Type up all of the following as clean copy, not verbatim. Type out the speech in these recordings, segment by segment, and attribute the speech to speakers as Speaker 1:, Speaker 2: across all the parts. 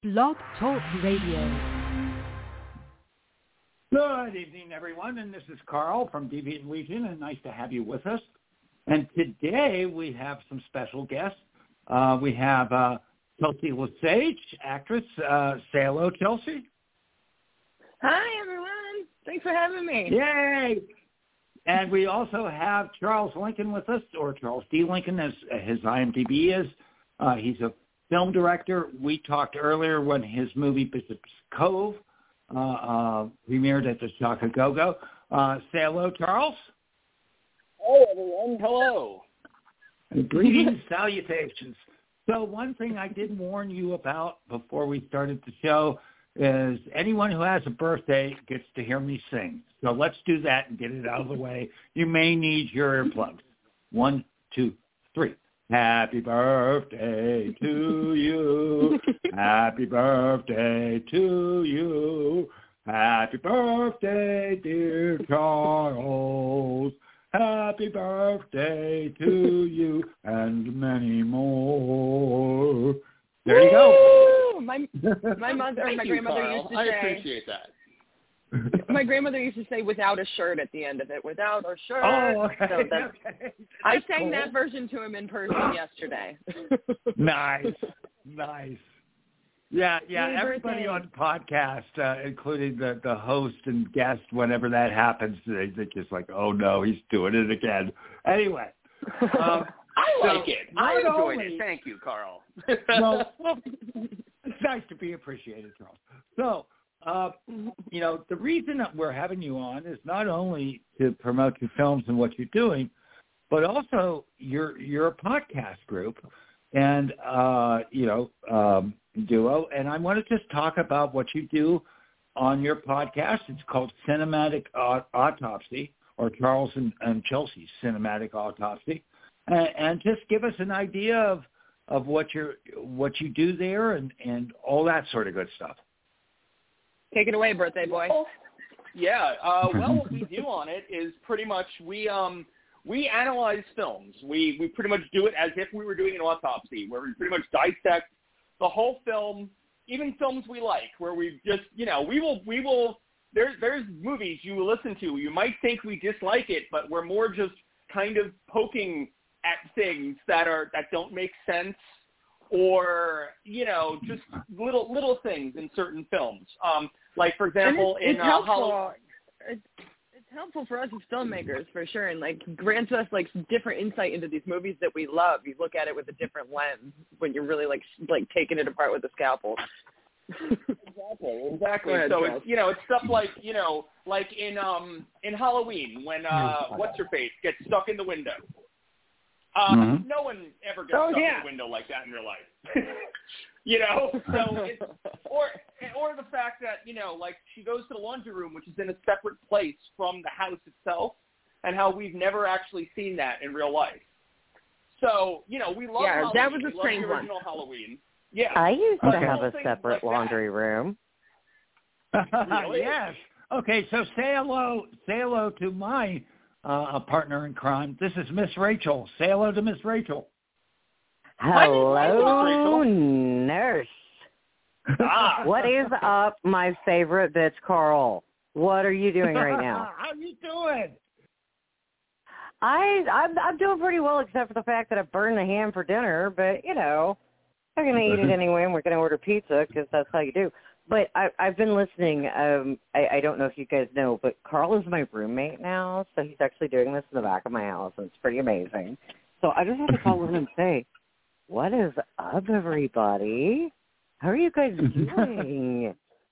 Speaker 1: Blog Talk Radio.
Speaker 2: Good evening, everyone, and this is Carl from Deviant Legion, and nice to have you with us. And today we have some special guests. We have Chelsea Lesage, actress. Say hello, Chelsea.
Speaker 3: Hi, everyone. Thanks for having me.
Speaker 2: Yay! And we also have Charles Lincoln with us, or Charles D. Lincoln, as his IMDb is. He's a film director. We talked earlier when his movie Bishop's Cove premiered at the Shaka Go-Go. Say hello, Charles.
Speaker 4: Hey, everyone. Hello.
Speaker 2: Greetings, salutations. So one thing I did warn you about before we started the show is anyone who has a birthday gets to hear me sing. So let's do that and get it out of the way. You may need your earplugs. 1, 2, 3. Happy birthday to you. Happy birthday to you. Happy birthday, dear Charles. Happy birthday to you and many more. There you go.
Speaker 3: My mother, my grandmother used to say.
Speaker 4: I appreciate that.
Speaker 3: My grandmother used to say "without a shirt" at the end of it. Without a shirt.
Speaker 2: Oh, okay.
Speaker 3: So that's,
Speaker 2: Okay.
Speaker 3: I sang
Speaker 2: cool.
Speaker 3: that version to him in person yesterday.
Speaker 2: Nice. Yeah.
Speaker 3: Happy
Speaker 2: Everybody
Speaker 3: birthday.
Speaker 2: on the podcast, including the host and guest, whenever that happens, they're just like, "Oh no, he's doing it again." Anyway,
Speaker 4: I like it. I
Speaker 2: not
Speaker 4: enjoyed
Speaker 2: only-
Speaker 4: it. Thank you, Carl.
Speaker 2: well, it's nice to be appreciated, Charles. So, the reason that we're having you on is not only to promote your films and what you're doing, but also you're a podcast group and, duo. And I want to just talk about what you do on your podcast. It's called Cinematic Autopsy, or Charles and Chelsea's Cinematic Autopsy. And just give us an idea of what you do there and all that sort of good stuff.
Speaker 3: Take it away, birthday boy.
Speaker 4: Yeah. What we do on it is pretty much we analyze films. We pretty much do it as if we were doing an autopsy, where we pretty much dissect the whole film, even films we like, where we just, we will. There's movies you will listen to. You might think we dislike it, but we're more just kind of poking at things that don't make sense, or just little things in certain films. Like for example,
Speaker 3: it's
Speaker 4: in
Speaker 3: helpful. It's helpful for us as filmmakers, for sure, and grants us different insight into these movies that we love. You look at it with a different lens when you're really like taking it apart with a scalpel.
Speaker 4: Exactly.
Speaker 3: Ahead,
Speaker 4: So
Speaker 3: Charles.
Speaker 4: it's stuff like in Halloween when what's her face gets stuck in the window. No one ever gets stuck in the window like that in real life. So it's, or the fact that she goes to the laundry room, which is in a separate place from the house itself, and how we've never actually seen that in real life. So we love Halloween.
Speaker 3: That was a
Speaker 4: We love
Speaker 3: strange
Speaker 4: the
Speaker 3: one.
Speaker 4: original Halloween. Yeah,
Speaker 5: I used to
Speaker 4: But
Speaker 5: have a
Speaker 4: little things
Speaker 5: separate
Speaker 4: like that.
Speaker 5: laundry room.
Speaker 4: Really?
Speaker 2: Yes. Okay, so say hello to my partner in crime. This is Miss Rachel. Say hello to Miss Rachel.
Speaker 5: Hello, nurse. What is up, my favorite bitch, Carl? What are you doing right now?
Speaker 2: How you doing?
Speaker 5: I'm doing pretty well, except for the fact that I burned the ham for dinner. But I'm gonna eat it anyway, and we're gonna order pizza because that's how you do. But I've been listening. I don't know if you guys know, but Carl is my roommate now, so he's actually doing this in the back of my house, and it's pretty amazing. So I just have to call him and say, what is up, everybody? How are you guys doing?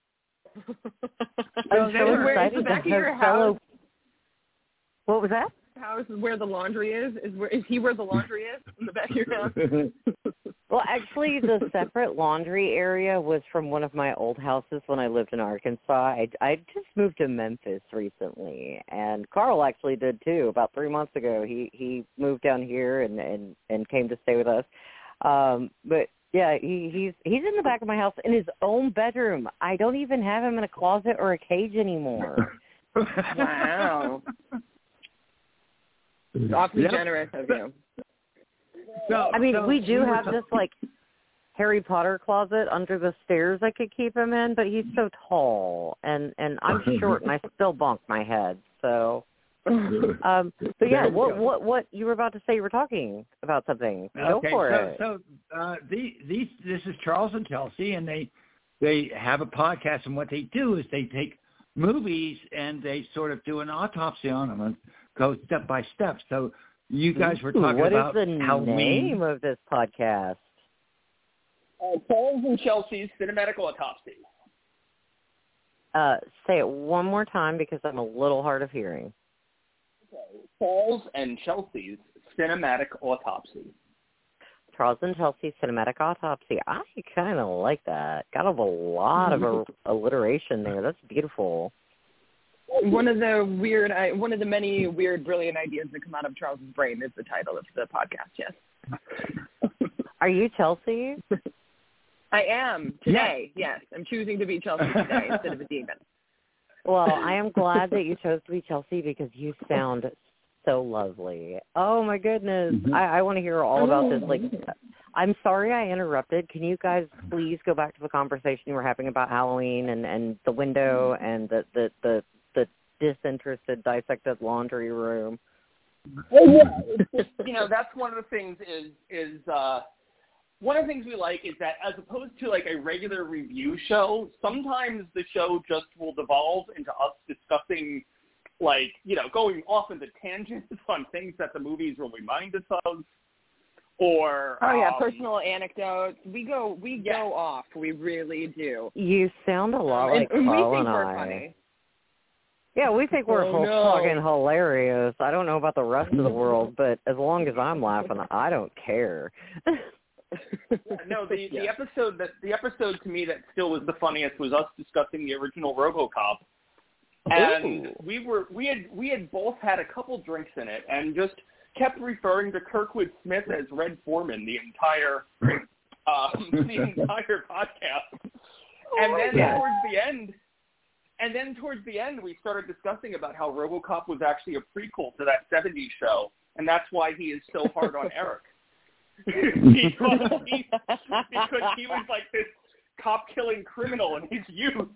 Speaker 5: I'm so excited to
Speaker 3: back of your
Speaker 5: have fellow...
Speaker 3: house?
Speaker 5: What was that?
Speaker 3: House is where the laundry is. Is he where the laundry is in the back of your house?
Speaker 5: Well, actually, the separate laundry area was from one of my old houses when I lived in Arkansas. I just moved to Memphis recently, and Carl actually did too. About 3 months ago, he moved down here and came to stay with us. But yeah, he's in the back of my house in his own bedroom. I don't even have him in a closet or a cage anymore.
Speaker 3: Wow. Awfully generous of you.
Speaker 2: So,
Speaker 5: I mean, we do have this Harry Potter closet under the stairs I could keep him in, but he's so tall, and I'm short, and I still bonk my head. So, but yeah, what you were about to say? You were talking about something. Go for it.
Speaker 2: So this is Charles and Chelsea, and they have a podcast, and what they do is they take movies and they sort of do an autopsy on them and go step by step. So you guys were talking about
Speaker 5: what is the name of this podcast?
Speaker 4: Charles and Chelsea's Cinematic Autopsy.
Speaker 5: Say it one more time because I'm a little hard of hearing.
Speaker 4: Okay. Charles and Chelsea's Cinematic Autopsy.
Speaker 5: Charles and Chelsea Cinematic Autopsy. I kind of like that. Got a lot of alliteration there. That's beautiful.
Speaker 3: One of the many weird, brilliant ideas that come out of Charles's brain is the title of the podcast. Yes.
Speaker 5: Are you Chelsea?
Speaker 3: I am today. Yes, I'm choosing to be Chelsea today instead of a demon.
Speaker 5: Well, I am glad that you chose to be Chelsea because you sound so lovely. Oh my goodness. I want to hear all about this. Like, I'm sorry I interrupted. Can you guys please go back to the conversation you were having about Halloween and the window and the disinterested dissected laundry room?
Speaker 4: That's one of the things is one of the things we like is that as opposed to like a regular review show, sometimes the show just will devolve into us discussing, like, going off into tangents on things that the movies will remind us of, or
Speaker 3: personal anecdotes. We go off. We really do.
Speaker 5: You sound a lot like Carl
Speaker 3: we think
Speaker 5: and
Speaker 3: we're
Speaker 5: I.
Speaker 3: Funny.
Speaker 5: Yeah, we think we're fucking hilarious. I don't know about the rest of the world, but as long as I'm laughing, I don't care.
Speaker 4: No, the episode to me that still was the funniest was us discussing the original RoboCop, and we had both had a couple drinks in it, and just kept referring to Kirkwood Smith as Red Foreman the entire podcast, and then towards the end, we started discussing about how RoboCop was actually a prequel to that '70s show, and that's why he is so hard on Eric. because he was like this cop-killing criminal in his youth.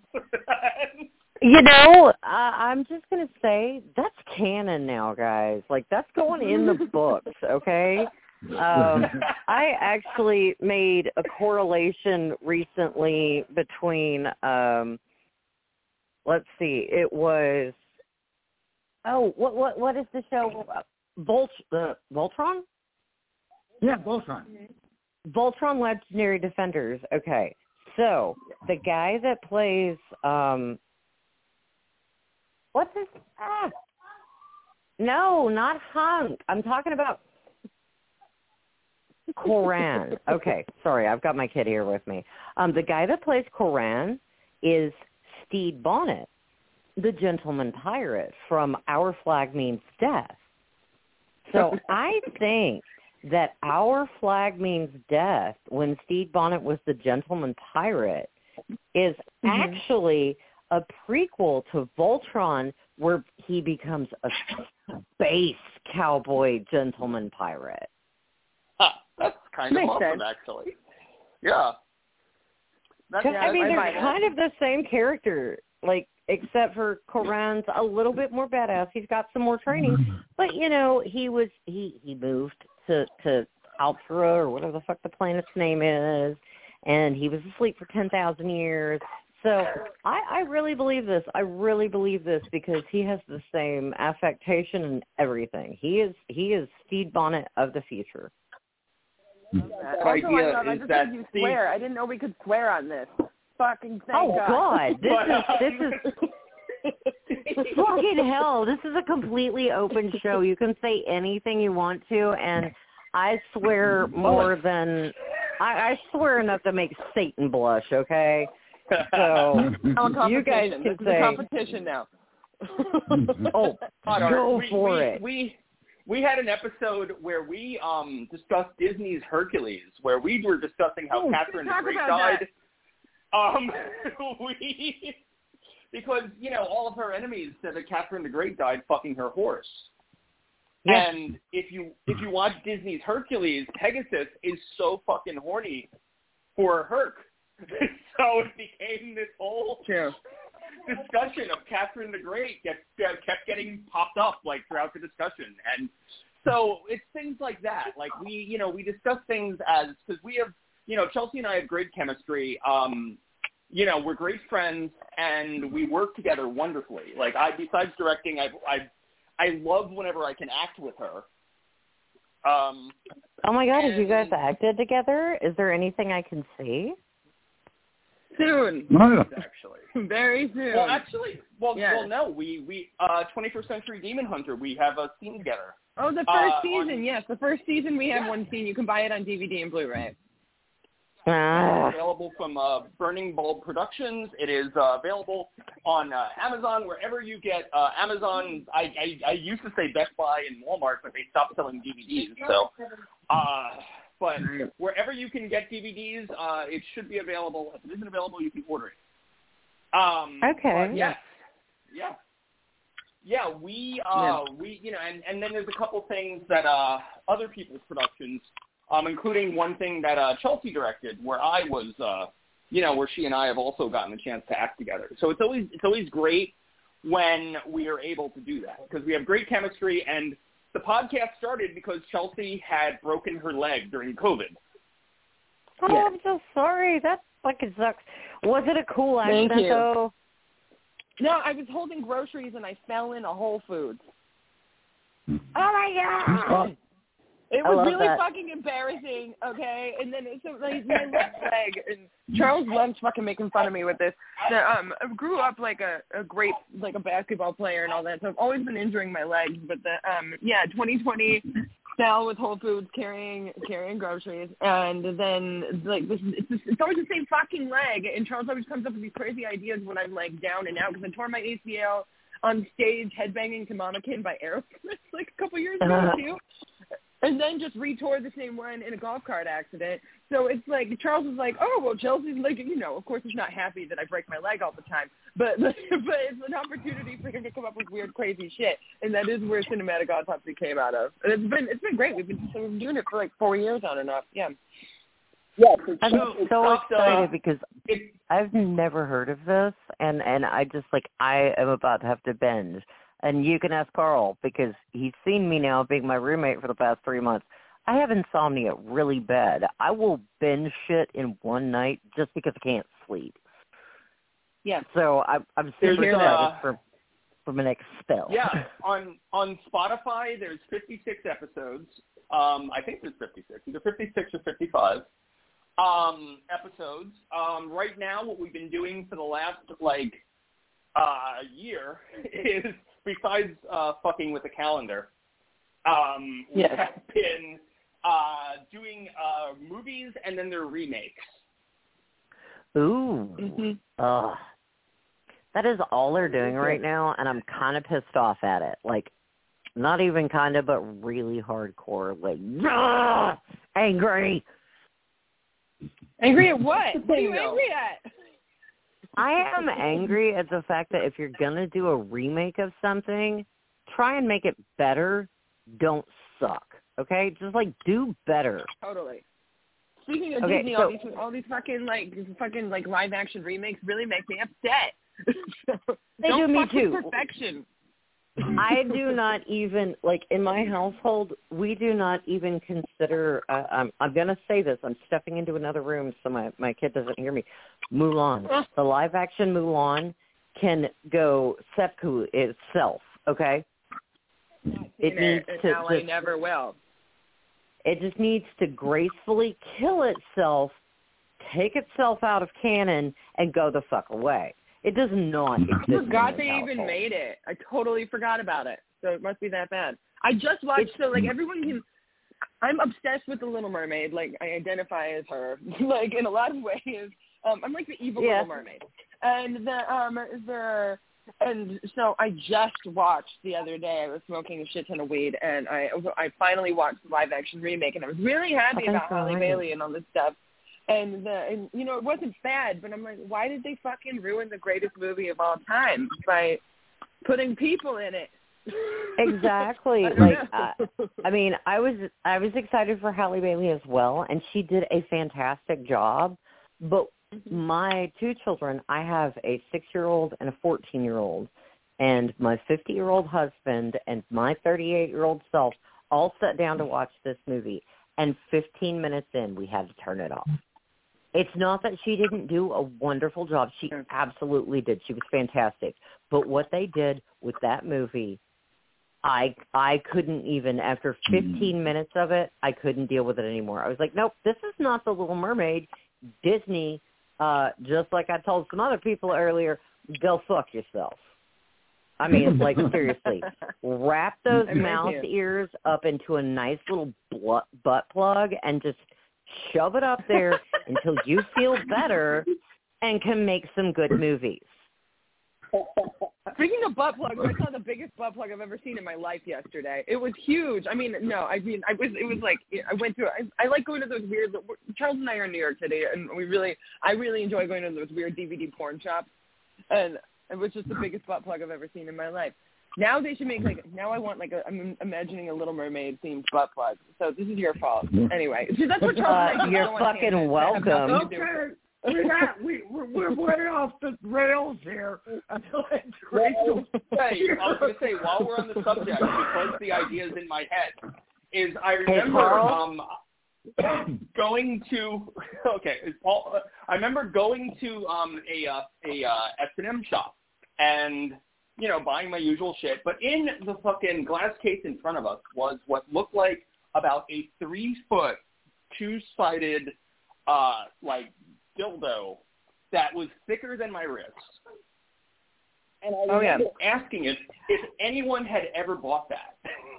Speaker 5: I'm just going to say that's canon now, guys. Like, that's going in the books, okay? I actually made a correlation recently between, let's see, it was, what is the show? Voltron?
Speaker 2: Yeah, Voltron.
Speaker 5: Voltron Legendary Defenders. Okay. So, the guy that plays, what's his, no, not Hunk. I'm talking about Koran. Okay, sorry, I've got my kid here with me. The guy that plays Koran is Stede Bonnet, the gentleman pirate from Our Flag Means Death. So, I think that Our Flag Means Death, when Stede Bonnet was the gentleman pirate, is actually a prequel to Voltron where he becomes a space cowboy gentleman pirate.
Speaker 4: That's kind of awesome, actually. Yeah.
Speaker 5: They're kind of the same character, like, except for Koran's a little bit more badass. He's got some more training. But, he moved to Altura or whatever the fuck the planet's name is, and he was asleep for 10,000 years. So I really believe this. I really believe this because he has the same affectation and everything. He is Stede Bonnet of the future.
Speaker 3: I didn't know we could swear on this. Fucking thank
Speaker 5: God. This is fucking hell. This is a completely open show. You can say anything you want to, and I swear more than I swear enough to make Satan blush. Okay, so you guys can say
Speaker 3: a competition now.
Speaker 5: Go for it.
Speaker 4: We had an episode where we discussed Disney's Hercules, where we were discussing how Catherine the Great died. Because, all of her enemies said that Catherine the Great died fucking her horse. Yeah. And if you watch Disney's Hercules, Pegasus is so fucking horny for Herc. So it became this whole discussion of Catherine the Great kept getting popped up like throughout the discussion. And so it's things like that. Like we discuss things because we have, Chelsea and I have great chemistry. We're great friends and we work together wonderfully. Like besides directing, I love whenever I can act with her.
Speaker 5: Oh my God, have you guys acted together? Is there anything I can see?
Speaker 3: Soon.
Speaker 4: Actually.
Speaker 3: Very soon.
Speaker 4: Well, no. We 21st Century Demon Hunter, we have a scene together.
Speaker 3: Oh, the first season, yes. The first season we have one scene. You can buy it on DVD and Blu-ray.
Speaker 4: It's available from Burning Bulb Productions. It is available on Amazon, wherever you get Amazon. I used to say Best Buy and Walmart, but they stopped selling DVDs. So, but wherever you can get DVDs, it should be available. If it isn't available, you can order it.
Speaker 5: Okay.
Speaker 4: Yes. Yeah. We and then there's a couple things that other people's productions. Including one thing that Chelsea directed, where I was, where she and I have also gotten the chance to act together. So it's always great when we are able to do that because we have great chemistry. And the podcast started because Chelsea had broken her leg during COVID.
Speaker 5: Oh, I'm so sorry. That fucking sucks. Was it a cool accident though?
Speaker 3: No, I was holding groceries and I fell in a Whole Foods.
Speaker 5: Oh my God.
Speaker 3: It was really fucking embarrassing, okay? And then my left leg, and Charles loves fucking making fun of me with this. I grew up like a great, like a basketball player and all that, so I've always been injuring my legs. But 2020, fell with Whole Foods carrying groceries, and then like it's always the same fucking leg. And Charles always comes up with these crazy ideas when I'm like down and out because I tore my ACL on stage headbanging to Mama Kin by Aerosmith like a couple years ago too. And then just retore the same one in a golf cart accident. So it's like Charles is like, oh, well, Chelsea's like, of course he's not happy that I break my leg all the time. But it's an opportunity for him to come up with weird, crazy shit. And that is where Cinematic Autopsy came out of. And it's been great. We've been doing it for like 4 years on and off. Yeah.
Speaker 5: Yeah, I'm so excited because I've never heard of this. And I just I am about to have to binge. And you can ask Carl because he's seen me now being my roommate for the past 3 months. I have insomnia really bad. I will binge shit in one night just because I can't sleep.
Speaker 3: Yeah.
Speaker 5: So I'm super excited for my next spell.
Speaker 4: Yeah. On Spotify, there's 56 episodes. I think there's 56. Either 56 or 55 episodes. Right now, what we've been doing for the last year is, besides fucking with the calendar, we have been doing movies and then their remakes.
Speaker 5: Ooh. Mm-hmm. That is all they're doing right now, and I'm kind of pissed off at it. Not even kind of, but really hardcore. Angry.
Speaker 3: Angry at what? What are you angry at?
Speaker 5: I am angry at the fact that if you're going to do a remake of something, try and make it better. Don't suck. Okay? Just, do better.
Speaker 3: Totally. Speaking of Disney, all these fucking live-action remakes really make me upset.
Speaker 5: They do me too.
Speaker 3: Perfection.
Speaker 5: I do not even, in my household, we do not even consider, I'm going to say this, I'm stepping into another room so my kid doesn't hear me, Mulan. The live-action Mulan can go seppuku itself, okay?
Speaker 3: It needs to. I never will.
Speaker 5: It just needs to gracefully kill itself, take itself out of canon, and go the fuck away. It does not exist.
Speaker 3: I forgot they even made it. I totally forgot about it. So it must be that bad. I just watched, everyone can, I'm obsessed with The Little Mermaid. I identify as her, in a lot of ways. I'm like the evil Little Mermaid. And and so I just watched the other day, I was smoking a shit ton of weed, and I finally watched the live-action remake, and I was really happy about Halle Bailey and all this stuff. And it wasn't bad, but I'm like, why did they fucking ruin the greatest movie of all time by putting people in it?
Speaker 5: Exactly. I was excited for Halle Bailey as well, and she did a fantastic job. But my two children, I have a 6-year-old and a 14-year-old, and my 50-year-old husband and my 38-year-old self all sat down to watch this movie, and 15 minutes in, we had to turn it off. It's not that she didn't do a wonderful job. She absolutely did. She was fantastic. But what they did with that movie, I couldn't even, after 15 minutes of it, I couldn't deal with it anymore. I was like, nope, this is not The Little Mermaid. Disney, just like I told some other people earlier, go fuck yourself. I mean, it's like, seriously, wrap those mouse ears up into a nice little butt plug and just shove it up there until you feel better and can make some good movies.
Speaker 3: Speaking of butt plugs, I saw the biggest butt plug I've ever seen in my life yesterday. It was huge. I mean, no, I mean, it was like, I went to, I like going to those weird, Charles and I are in New York today, and I really enjoy going to those weird DVD porn shops, and it was just the biggest butt plug I've ever seen in my life. Now they should make, now I want, I'm imagining a Little Mermaid themed butt plug. So this is your fault. Anyway, see, that's what Charles and I do.
Speaker 5: You're fucking welcome.
Speaker 2: Okay. We're way off the rails here.
Speaker 4: I was going to say, while we're on the subject, because the idea is in my head, is I remember going to I remember going to a S&M shop and buying my usual shit, but in the fucking glass case in front of us was what looked like about a 3-foot 2-sided dildo that was thicker than my wrist. And I was asking if anyone had ever bought that.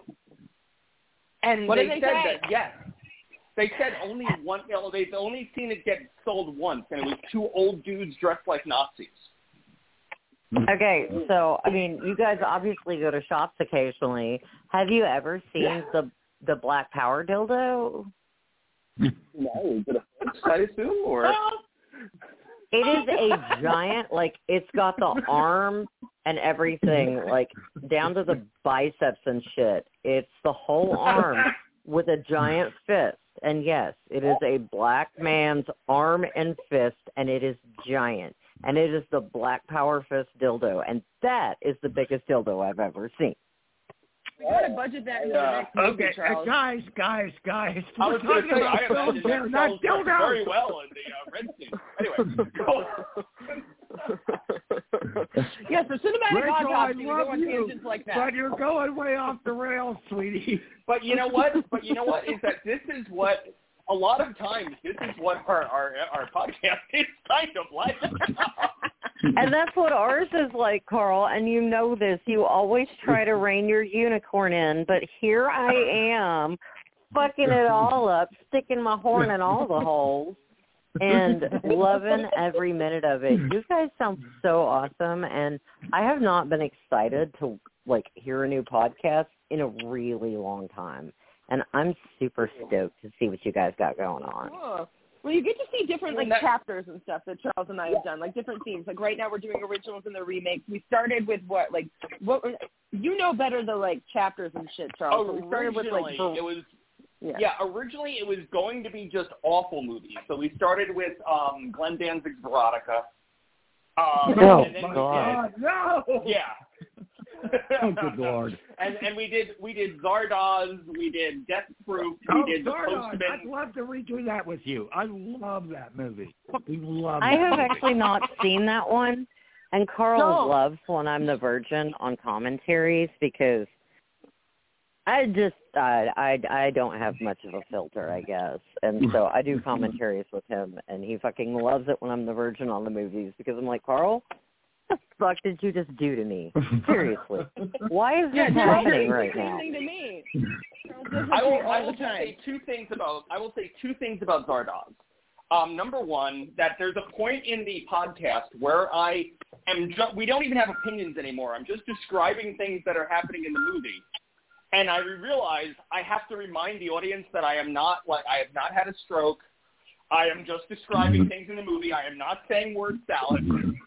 Speaker 4: And they said that yes. They said only one. They've only seen it get sold once, and it was 2 old dudes dressed like Nazis.
Speaker 5: Okay, so I mean, you guys obviously go to shops occasionally. Have you ever seen the Black Power dildo?
Speaker 4: No, is it a hoax, I assume, or?
Speaker 5: It is a giant, it's got the arm and everything, down to the biceps and shit. It's the whole arm with a giant fist. And yes, it is a black man's arm and fist, and it is giant. And it is the Black Power Fist dildo, and that is the biggest dildo I've ever seen.
Speaker 3: We got to budget that into the next movie, Charles.
Speaker 2: Guys.
Speaker 4: I was going to say, I imagine that sells very well in the Red Sea. Anyway, go on.
Speaker 3: Yeah, so cinematic autopsy, we go on tangents like that.
Speaker 2: But you're going way off the rails, sweetie.
Speaker 4: But you know what? Is that this is what, a lot of times, this is what our podcast is kind of like.
Speaker 5: And that's what ours is like, Carl, and you know this. You always try to rein your unicorn in, but here I am, fucking it all up, sticking my horn in all the holes, and loving every minute of it. You guys sound so awesome, and I have not been excited to, hear a new podcast in a really long time, and I'm super stoked to see what you guys got going on.
Speaker 3: Oh. Well, you get to see different chapters and stuff that Charles and I have done, different themes. Right now we're doing originals and the remakes. We started with what you know better the chapters and shit, Charles. So we started with
Speaker 4: originally it was going to be just awful movies. So we started with Glenn Danzig's Veronica.
Speaker 5: Oh
Speaker 2: God, no!
Speaker 4: Yeah.
Speaker 2: Oh, good Lord.
Speaker 4: And we did Zardoz, we did Death Proof, we did
Speaker 2: Zardoz. I'd love to redo that with you. I love that movie. Fucking love
Speaker 5: I have
Speaker 2: movie.
Speaker 5: actually not seen that one, and Carl loves When I'm the Virgin on commentaries because I don't have much of a filter, I guess, and so I do commentaries with him, and he fucking loves it when I'm the Virgin on the movies because I'm like, Carl, what the fuck did you just do to me? Seriously. Why is this happening right now?
Speaker 3: To me.
Speaker 4: I will say two things about Zardoz. Number one, that there's a point in the podcast where we don't even have opinions anymore. I'm just describing things that are happening in the movie. And I realize I have to remind the audience that I have not had a stroke. I am just describing things in the movie. I am not saying word salad.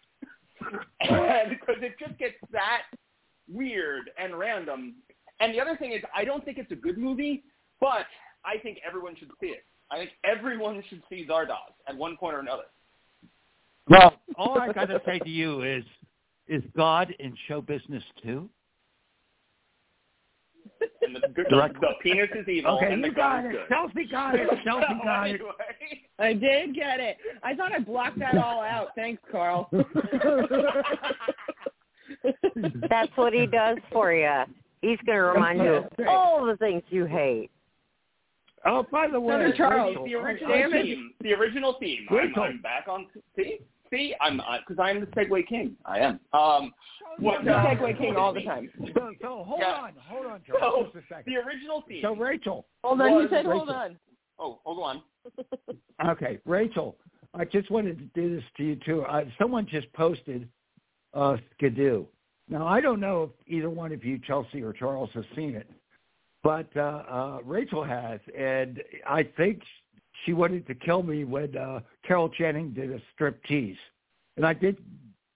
Speaker 4: And because it just gets that weird and random. And the other thing is, I don't think it's a good movie, but I think everyone should see it. I think everyone should see Zardoz at one point or another.
Speaker 2: Well, all I got to say to you is God in show business too?
Speaker 4: And the penis is evil,
Speaker 2: okay,
Speaker 4: and the
Speaker 2: you got
Speaker 4: gun is
Speaker 2: it.
Speaker 4: good.
Speaker 2: Chelsea got it. Chelsea got it.
Speaker 3: I did get it. I thought I blocked that all out. Thanks, Carl.
Speaker 5: That's what he does for you. He's going to remind you of all the things you hate.
Speaker 2: Oh, by the way,
Speaker 3: Charles,
Speaker 2: Rachel,
Speaker 4: the original theme. I'm back on. See, I'm because I'm the Segway King. I am.
Speaker 3: Segway King all the time.
Speaker 2: So hold on, Charles, just a second.
Speaker 4: The original theme.
Speaker 2: So Rachel,
Speaker 3: hold on. You said hold on.
Speaker 4: Oh, go on.
Speaker 2: Okay, Rachel, I just wanted to do this to you too. Someone just posted Skidoo. Now I don't know if either one of you, Chelsea or Charles, has seen it, but Rachel has, and I think she wanted to kill me when Carol Channing did a striptease, and I did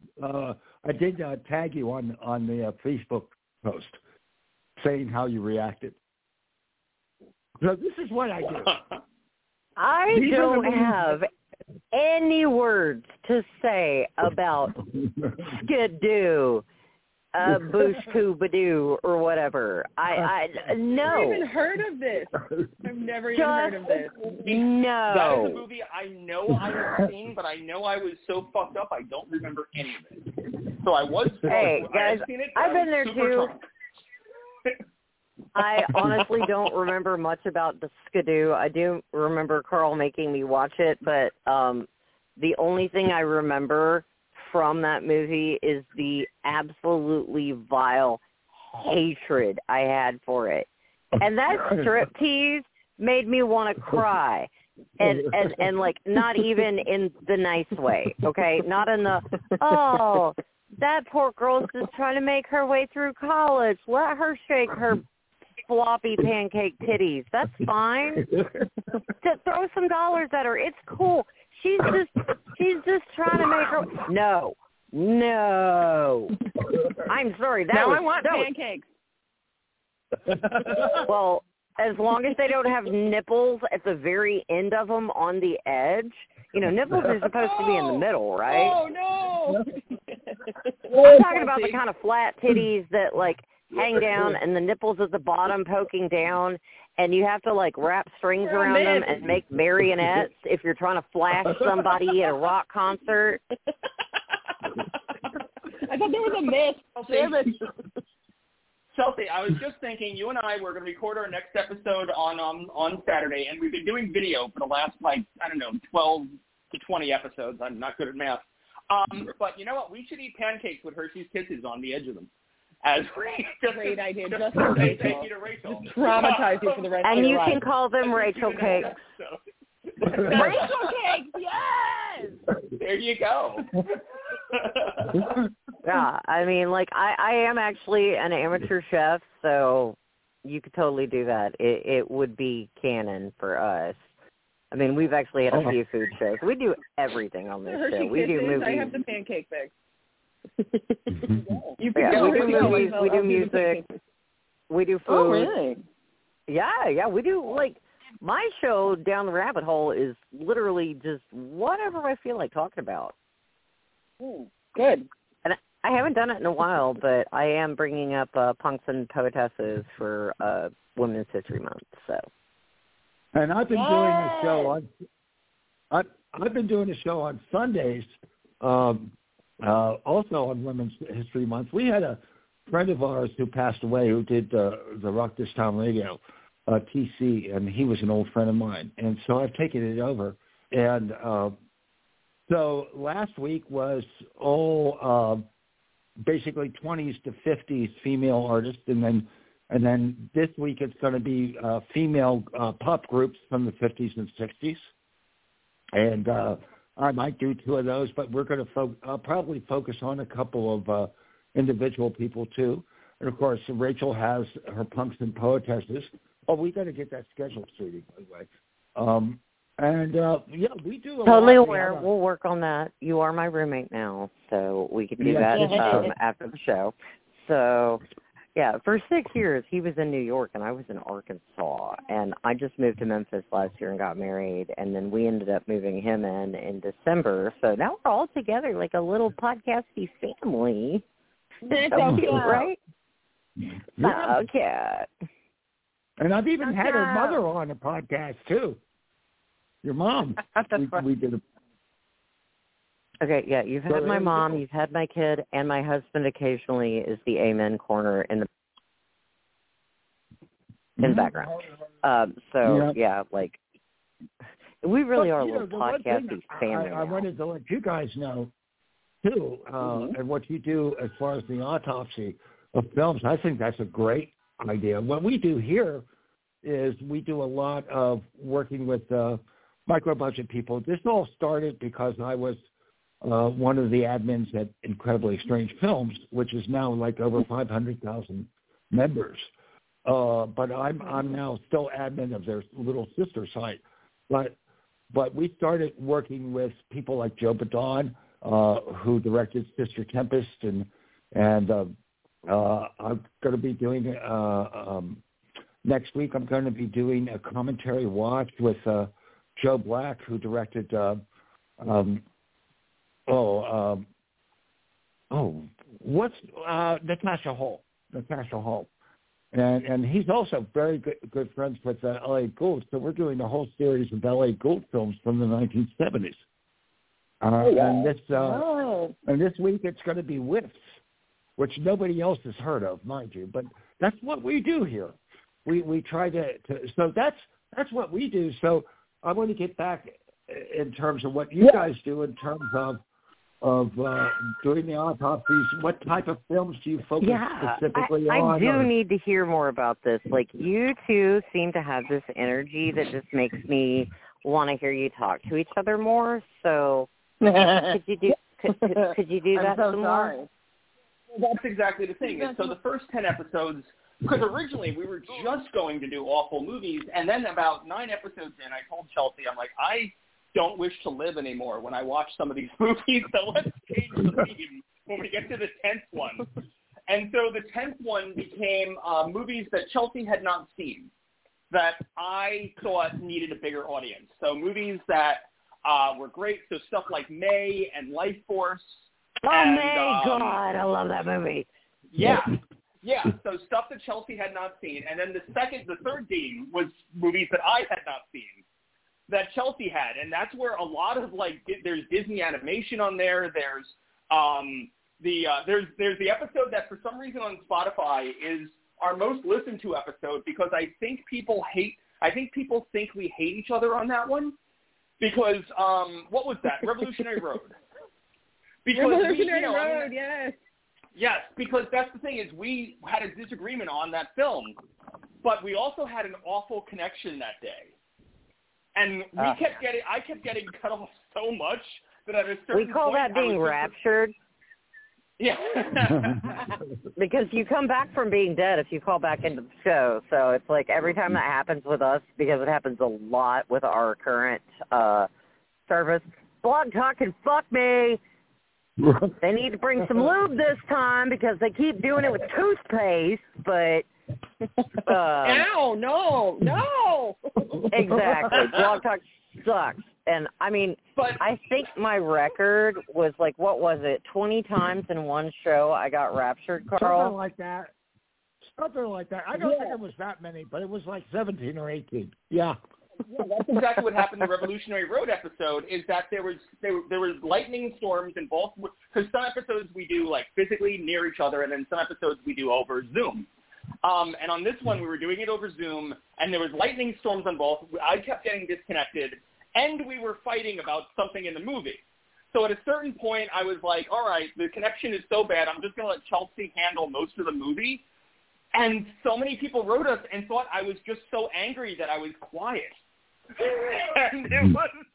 Speaker 2: tag you on the Facebook post saying how you reacted. So this is what I do.
Speaker 5: I don't have any words to say about Skidoo, Boosh-Coo-Badoo, or whatever. I no.
Speaker 3: I've never even heard of this. I've never even heard of this.
Speaker 5: No.
Speaker 4: That is a movie I know I have seen, but I know I was so fucked up I don't remember any of it. So I was.
Speaker 5: Hey guys,
Speaker 4: I've seen it,
Speaker 5: I've been there too.
Speaker 4: Drunk.
Speaker 5: I honestly don't remember much about the Skidoo. I do remember Carl making me watch it, but the only thing I remember from that movie is the absolutely vile hatred I had for it. And that striptease made me want to cry. And like, not even in the nice way, okay? Not in the, oh, that poor girl's just trying to make her way through college. Let her shake her floppy pancake titties. That's fine. To throw some dollars at her. It's cool. She's just trying to make her. No. I'm sorry.
Speaker 3: I want pancakes.
Speaker 5: Well, as long as they don't have nipples at the very end of them on the edge. You know, nipples are supposed to be in the middle, right?
Speaker 3: Oh, no.
Speaker 5: I'm talking about the kind of flat titties that, like, hang down and the nipples at the bottom poking down, and you have to like wrap strings around them and make marionettes if you're trying to flash somebody at a rock concert.
Speaker 3: I thought there was a myth. Damn it.
Speaker 4: Chelsea, I was just thinking you and I were going to record our next episode on Saturday, and we've been doing video for the last, 12 to 20 episodes. I'm not good at math. But you know what? We should eat pancakes with Hershey's Kisses on the edge of them. As
Speaker 3: great idea. Just
Speaker 4: take you to Rachel.
Speaker 3: Traumatize you for the rest of your life.
Speaker 5: And you can call them Rachel cakes.
Speaker 3: Rachel cakes, yes!
Speaker 4: There you go.
Speaker 5: Yeah, I mean, like, I am actually an amateur chef, so you could totally do that. It would be canon for us. I mean, we've actually had a few food shows. We do everything on this show. We do movies.
Speaker 3: I have the pancake mix.
Speaker 5: We do movies, we do music, we do food.
Speaker 3: Oh, really?
Speaker 5: Yeah, we do, like, my show, Down the Rabbit Hole, is literally just whatever I feel like talking about.
Speaker 3: Good.
Speaker 5: And I haven't done it in a while, but I am bringing up Punks and Poetesses for Women's History Month, so.
Speaker 2: And I've been doing a show on. I've been doing a show on Sundays. Also on Women's History Month. We had a friend of ours who passed away who did the Rock This Town Radio, TC, and he was an old friend of mine. And so I've taken it over. And so last week was all basically 20s to 50s female artists, and then this week it's going to be female pop groups from the 50s and 60s. And I might do two of those, but we're going to probably focus on a couple of individual people, too. And, of course, Rachel has her Punks and Poetesses. Oh, we got to get that schedule straight, by the way. Yeah, we do a
Speaker 5: totally
Speaker 2: lot.
Speaker 5: aware. We'll work on that. You are my roommate now, so we can do that after the show. So, Yeah, for 6 years, he was in New York, and I was in Arkansas. And I just moved to Memphis last year and got married. And then we ended up moving him in December. So now we're all together like a little podcasty family.
Speaker 3: That's
Speaker 5: So
Speaker 3: so
Speaker 5: cute,
Speaker 3: cute.
Speaker 5: right?
Speaker 2: Yeah.
Speaker 5: Oh, cat.
Speaker 2: And I've even had her
Speaker 3: Yeah.
Speaker 2: mother on a podcast, too. Your mom. we did a...
Speaker 5: Okay, yeah, you've
Speaker 2: So
Speaker 5: had my
Speaker 2: there you
Speaker 5: mom,
Speaker 2: go.
Speaker 5: you've had my kid, and my husband occasionally is the amen corner in the background. So, yeah, like, we really are a little
Speaker 2: the one
Speaker 5: podcasty
Speaker 2: thing
Speaker 5: family
Speaker 2: I
Speaker 5: now.
Speaker 2: wanted to let you guys know, too, and what you do as far as the autopsy of films, I think that's a great idea. What we do here is we do a lot of working with micro-budget people. This all started because I was one of the admins at Incredibly Strange Films, which is now like over 500,000 members. But I'm now still admin of their little sister site. But we started working with people like Joe Badon, who directed Sister Tempest, and I'm going to be doing next week. I'm going to be doing a commentary watch with Joe Black, who directed Natasha Hall. And he's also very good friends with L.A. Gould. So we're doing a whole series of L.A. Gould films from the 1970s. And this week it's going to be Whiffs, which nobody else has heard of, mind you. But that's what we do here. We try to so that's what we do. So I want to get back in terms of what you guys do in terms of doing the autopsies. What type of films do you focus specifically on?
Speaker 5: I do need to hear more about this. Like, you two seem to have this energy that just makes me want to hear you talk to each other more. So could you do that
Speaker 3: I'm so
Speaker 5: some
Speaker 3: sorry.
Speaker 5: more?
Speaker 4: That's exactly the thing. So the first 10 episodes, because originally we were just going to do awful movies, and then about 9 episodes in, I told Chelsea, I'm like, I don't wish to live anymore when I watch some of these movies, so let's change the theme when we get to the 10th one. And so the 10th one became movies that Chelsea had not seen that I thought needed a bigger audience. So movies that were great, so stuff like May and Life Force.
Speaker 5: May, God, I love that movie.
Speaker 4: Yeah, so stuff that Chelsea had not seen. And then the third theme was movies that I had not seen that Chelsea had, and that's where a lot of, like, there's Disney animation on there. There's there's the episode that for some reason on Spotify is our most listened to episode, because I think people think we hate each other on that one, because what was that? Revolutionary Road. Because
Speaker 3: Revolutionary Road, yes.
Speaker 4: Yes, because that's the thing, is we had a disagreement on that film, but we also had an awful connection that day. And I kept getting cut off so much that at a certain
Speaker 5: We call
Speaker 4: point,
Speaker 5: that being raptured.
Speaker 4: Yeah.
Speaker 5: Because you come back from being dead if you call back into the show. So it's like every time that happens with us, because it happens a lot with our current service, Blog Talk can fuck me. They need to bring some lube this time because they keep doing it with toothpaste, but...
Speaker 3: Ow, no.
Speaker 5: Exactly. Blog Talk sucks. And, I mean,
Speaker 4: but
Speaker 5: I think my record was, like, what was it, 20 times in one show I got raptured, Carl?
Speaker 2: Something like that. I don't think it was that many, but it was like 17 or 18. Yeah.
Speaker 4: Yeah, that's exactly what happened in the Revolutionary Road episode, is that there was lightning storms in both, because some episodes we do, like, physically near each other, and then some episodes we do over Zoom. And on this one, we were doing it over Zoom, and there was lightning storms on both. I kept getting disconnected, and we were fighting about something in the movie. So at a certain point, I was like, all right, the connection is so bad, I'm just going to let Chelsea handle most of the movie. And so many people wrote us and thought I was just so angry that I was quiet. And it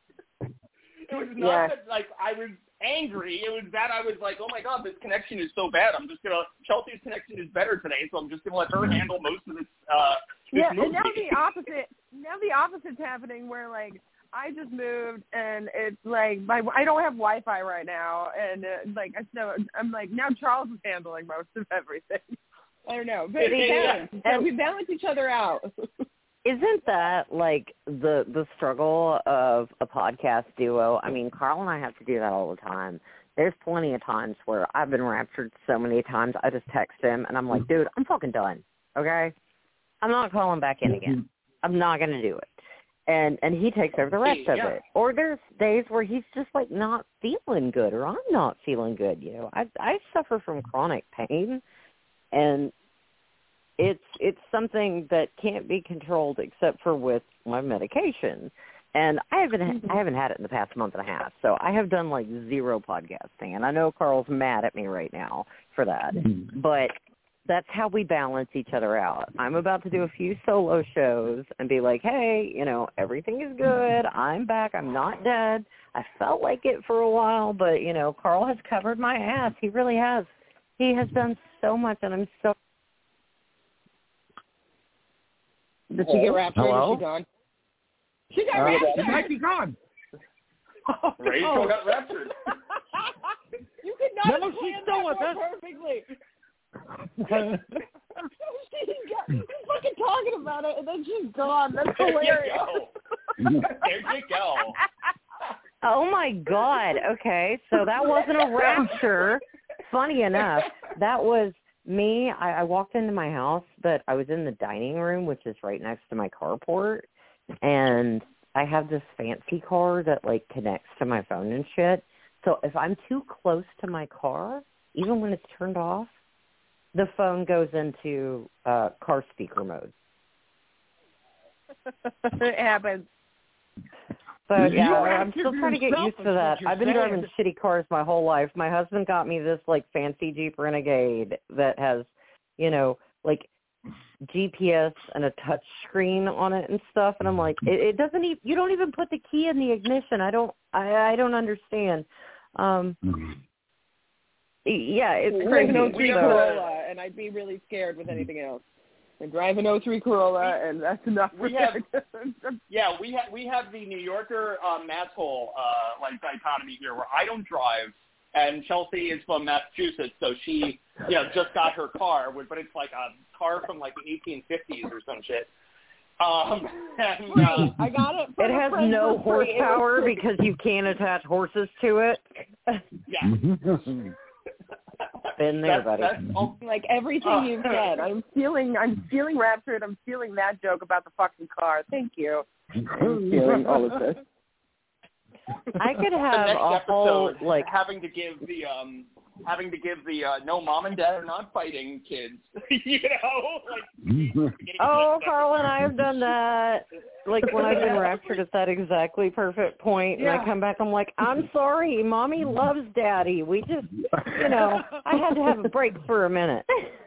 Speaker 4: was not that, like, I was angry. It was that I was like, oh my God, this connection is so bad. Chelsea's connection is better today, so I'm just gonna let her handle most of this. This movie.
Speaker 3: And now the opposite's happening, where, like, I just moved and it's like I don't have Wi-Fi right now, and I'm like, now Charles is handling most of everything. I don't know. But we balance each other out.
Speaker 5: Isn't that like the struggle of a podcast duo? I mean, Carl and I have to do that all the time. There's plenty of times where I've been raptured so many times, I just text him, and I'm like, dude, I'm fucking done, okay? I'm not calling back in again. I'm not going to do it. And he takes over the rest of it. Or there's days where he's just, like, not feeling good, or I'm not feeling good, you know. I suffer from chronic pain, and it's something that can't be controlled except for with my medication. And I haven't had it in the past month and a half, so I have done like zero podcasting. And I know Carl's mad at me right now for that, but that's how we balance each other out. I'm about to do a few solo shows and be like, hey, you know, everything is good. I'm back. I'm not dead. I felt like it for a while, but, you know, Carl has covered my ass. He really has. He has done so much, and I'm so...
Speaker 3: Did she get raptured?
Speaker 2: Hello?
Speaker 3: Is she gone? She got raptured.
Speaker 2: She might be gone.
Speaker 4: Rachel got raptured.
Speaker 3: You could not
Speaker 2: No,
Speaker 3: have
Speaker 2: she's
Speaker 3: planned
Speaker 2: still
Speaker 3: that
Speaker 2: with
Speaker 3: more
Speaker 2: us.
Speaker 3: perfectly. He's fucking talking about it, and then she's gone. That's hilarious.
Speaker 4: There you go.
Speaker 5: Oh, my God. Okay, so that wasn't a rapture. Funny enough, that was me. I walked into my house, but I was in the dining room, which is right next to my carport, and I have this fancy car that, like, connects to my phone and shit. So if I'm too close to my car, even when it's turned off, the phone goes into car speaker mode.
Speaker 3: It happens.
Speaker 5: So, yeah, I'm still trying to get used to that. I've been driving shitty cars my whole life. My husband got me this, like, fancy Jeep Renegade that has, you know, like, GPS and a touch screen on it and stuff. And I'm like, it doesn't even, you don't even put the key in the ignition. I don't understand. Yeah, it's crazy.
Speaker 3: I drive an 03 Corolla, and I'd be really scared with anything else. I drive an 03 Corolla, and that's enough.
Speaker 4: We have the New Yorker masshole like dichotomy here, where I don't drive, and Chelsea is from Massachusetts, so she just got her car, but it's like a car from like the 1850s or some shit.
Speaker 3: And, I got it.
Speaker 5: It has no horsepower because you can't attach horses to it.
Speaker 4: Yeah.
Speaker 5: Been there, buddy.
Speaker 3: Like everything you've said, I'm feeling raptured. I'm feeling that joke about the fucking car. Thank you. I'm feeling all of this.
Speaker 5: I could have
Speaker 4: the next
Speaker 5: a whole
Speaker 4: episode,
Speaker 5: like
Speaker 4: having to give the no, mom and dad are not fighting kids.
Speaker 5: Oh, Carl and I have done that. Like when I've been raptured at that exactly perfect point, and I come back, I'm like, I'm sorry, mommy loves daddy. We just, I had to have a break for a minute.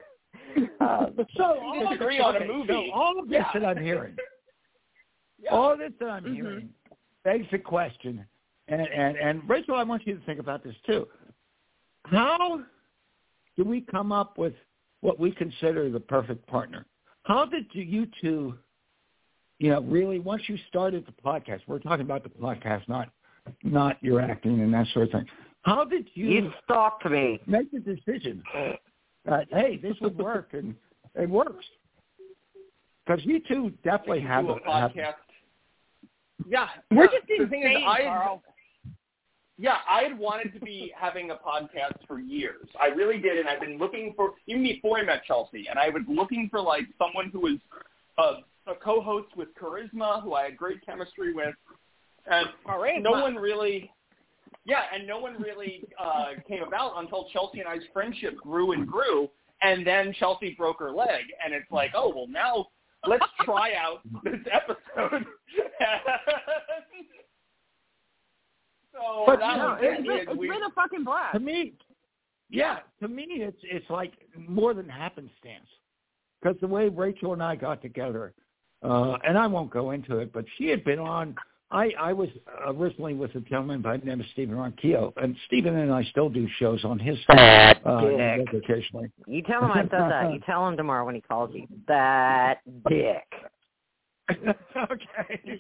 Speaker 2: So
Speaker 4: disagree on a movie.
Speaker 2: So all of this that I'm hearing, all this that I'm hearing, begs the question, and Rachel, I want you to think about this too. How do we come up with what we consider the perfect partner? How did you two, really, once you started the podcast, we're talking about the podcast, not your acting and that sort of thing. How did you
Speaker 5: stalked me.
Speaker 2: Make the decision that, hey, this would work, and it works? Because you two definitely have
Speaker 4: a podcast. Yeah.
Speaker 3: We're just insane, Carl.
Speaker 4: Yeah, I had wanted to be having a podcast for years. I really did, and I've been looking for, even before I met Chelsea, and I was looking for, like, someone who was a co-host with charisma, who I had great chemistry with, and no one really came about until Chelsea and I's friendship grew and grew, and then Chelsea broke her leg, and it's like, oh, well, now let's try out this episode. So
Speaker 2: but
Speaker 3: it's been a fucking blast.
Speaker 2: To me, it's like more than happenstance. Because the way Rachel and I got together, and I won't go into it, but she had been on. I was originally with a gentleman by the name of Stephen Ronquillo, and Stephen and I still do shows on his
Speaker 5: side
Speaker 2: occasionally.
Speaker 5: You tell him I said that. You tell him tomorrow when he calls you. That dick.
Speaker 2: Okay.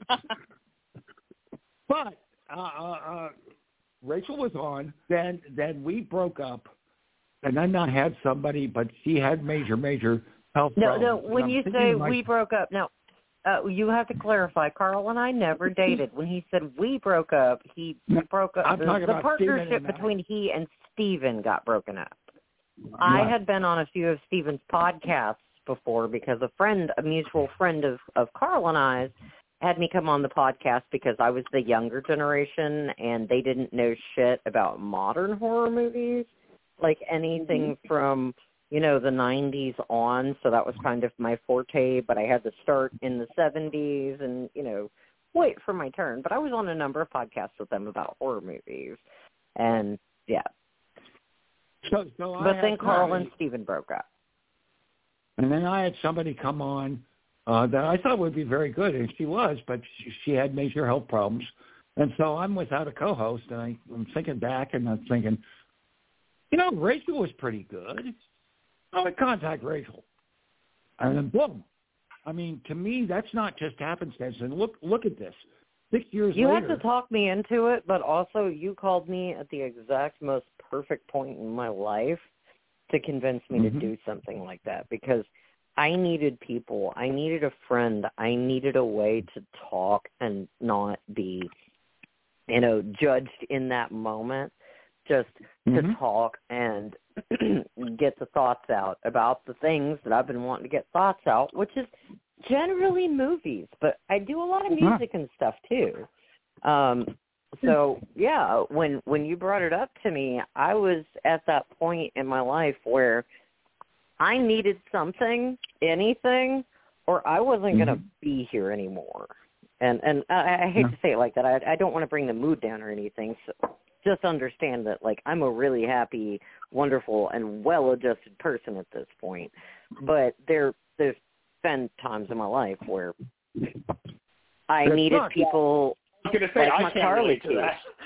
Speaker 2: But Rachel was on. Then we broke up, and then I had somebody, but she had major health problems.
Speaker 5: No, when you say we broke up, no, you have to clarify. Carl and I never dated. When he said we broke up, he broke up. The partnership between he and Steven got broken up. I had been on a few of Steven's podcasts before because a mutual friend of Carl and I's had me come on the podcast because I was the younger generation and they didn't know shit about modern horror movies, like anything from, the 90s on. So that was kind of my forte, but I had to start in the 70s and, wait for my turn. But I was on a number of podcasts with them about horror movies. And, yeah.
Speaker 2: But
Speaker 5: then Carl and Steven broke up.
Speaker 2: And then I had somebody come on that I thought would be very good, and she was, but she had major health problems. And so I'm without a co-host, and I'm thinking back, and I'm thinking, Rachel was pretty good. I would contact Rachel. And then boom. I mean, to me, that's not just happenstance. And look at this. 6 years later.
Speaker 5: You had to talk me into it, but also you called me at the exact most perfect point in my life to convince me to do something like that because I needed people. I needed a friend. I needed a way to talk and not be, judged in that moment, just to talk and get the thoughts out about the things that I've been wanting to get thoughts out, which is generally movies, but I do a lot of music and stuff too. So yeah, when you brought it up to me, I was at that point in my life where I needed something, anything, or I wasn't going to be here anymore. And I hate to say it like that. I don't want to bring the mood down or anything. So just understand that, like, I'm a really happy, wonderful, and well-adjusted person at this point. But there's been times in my life where I needed people
Speaker 4: I'm going to say,
Speaker 5: like my Carly Q.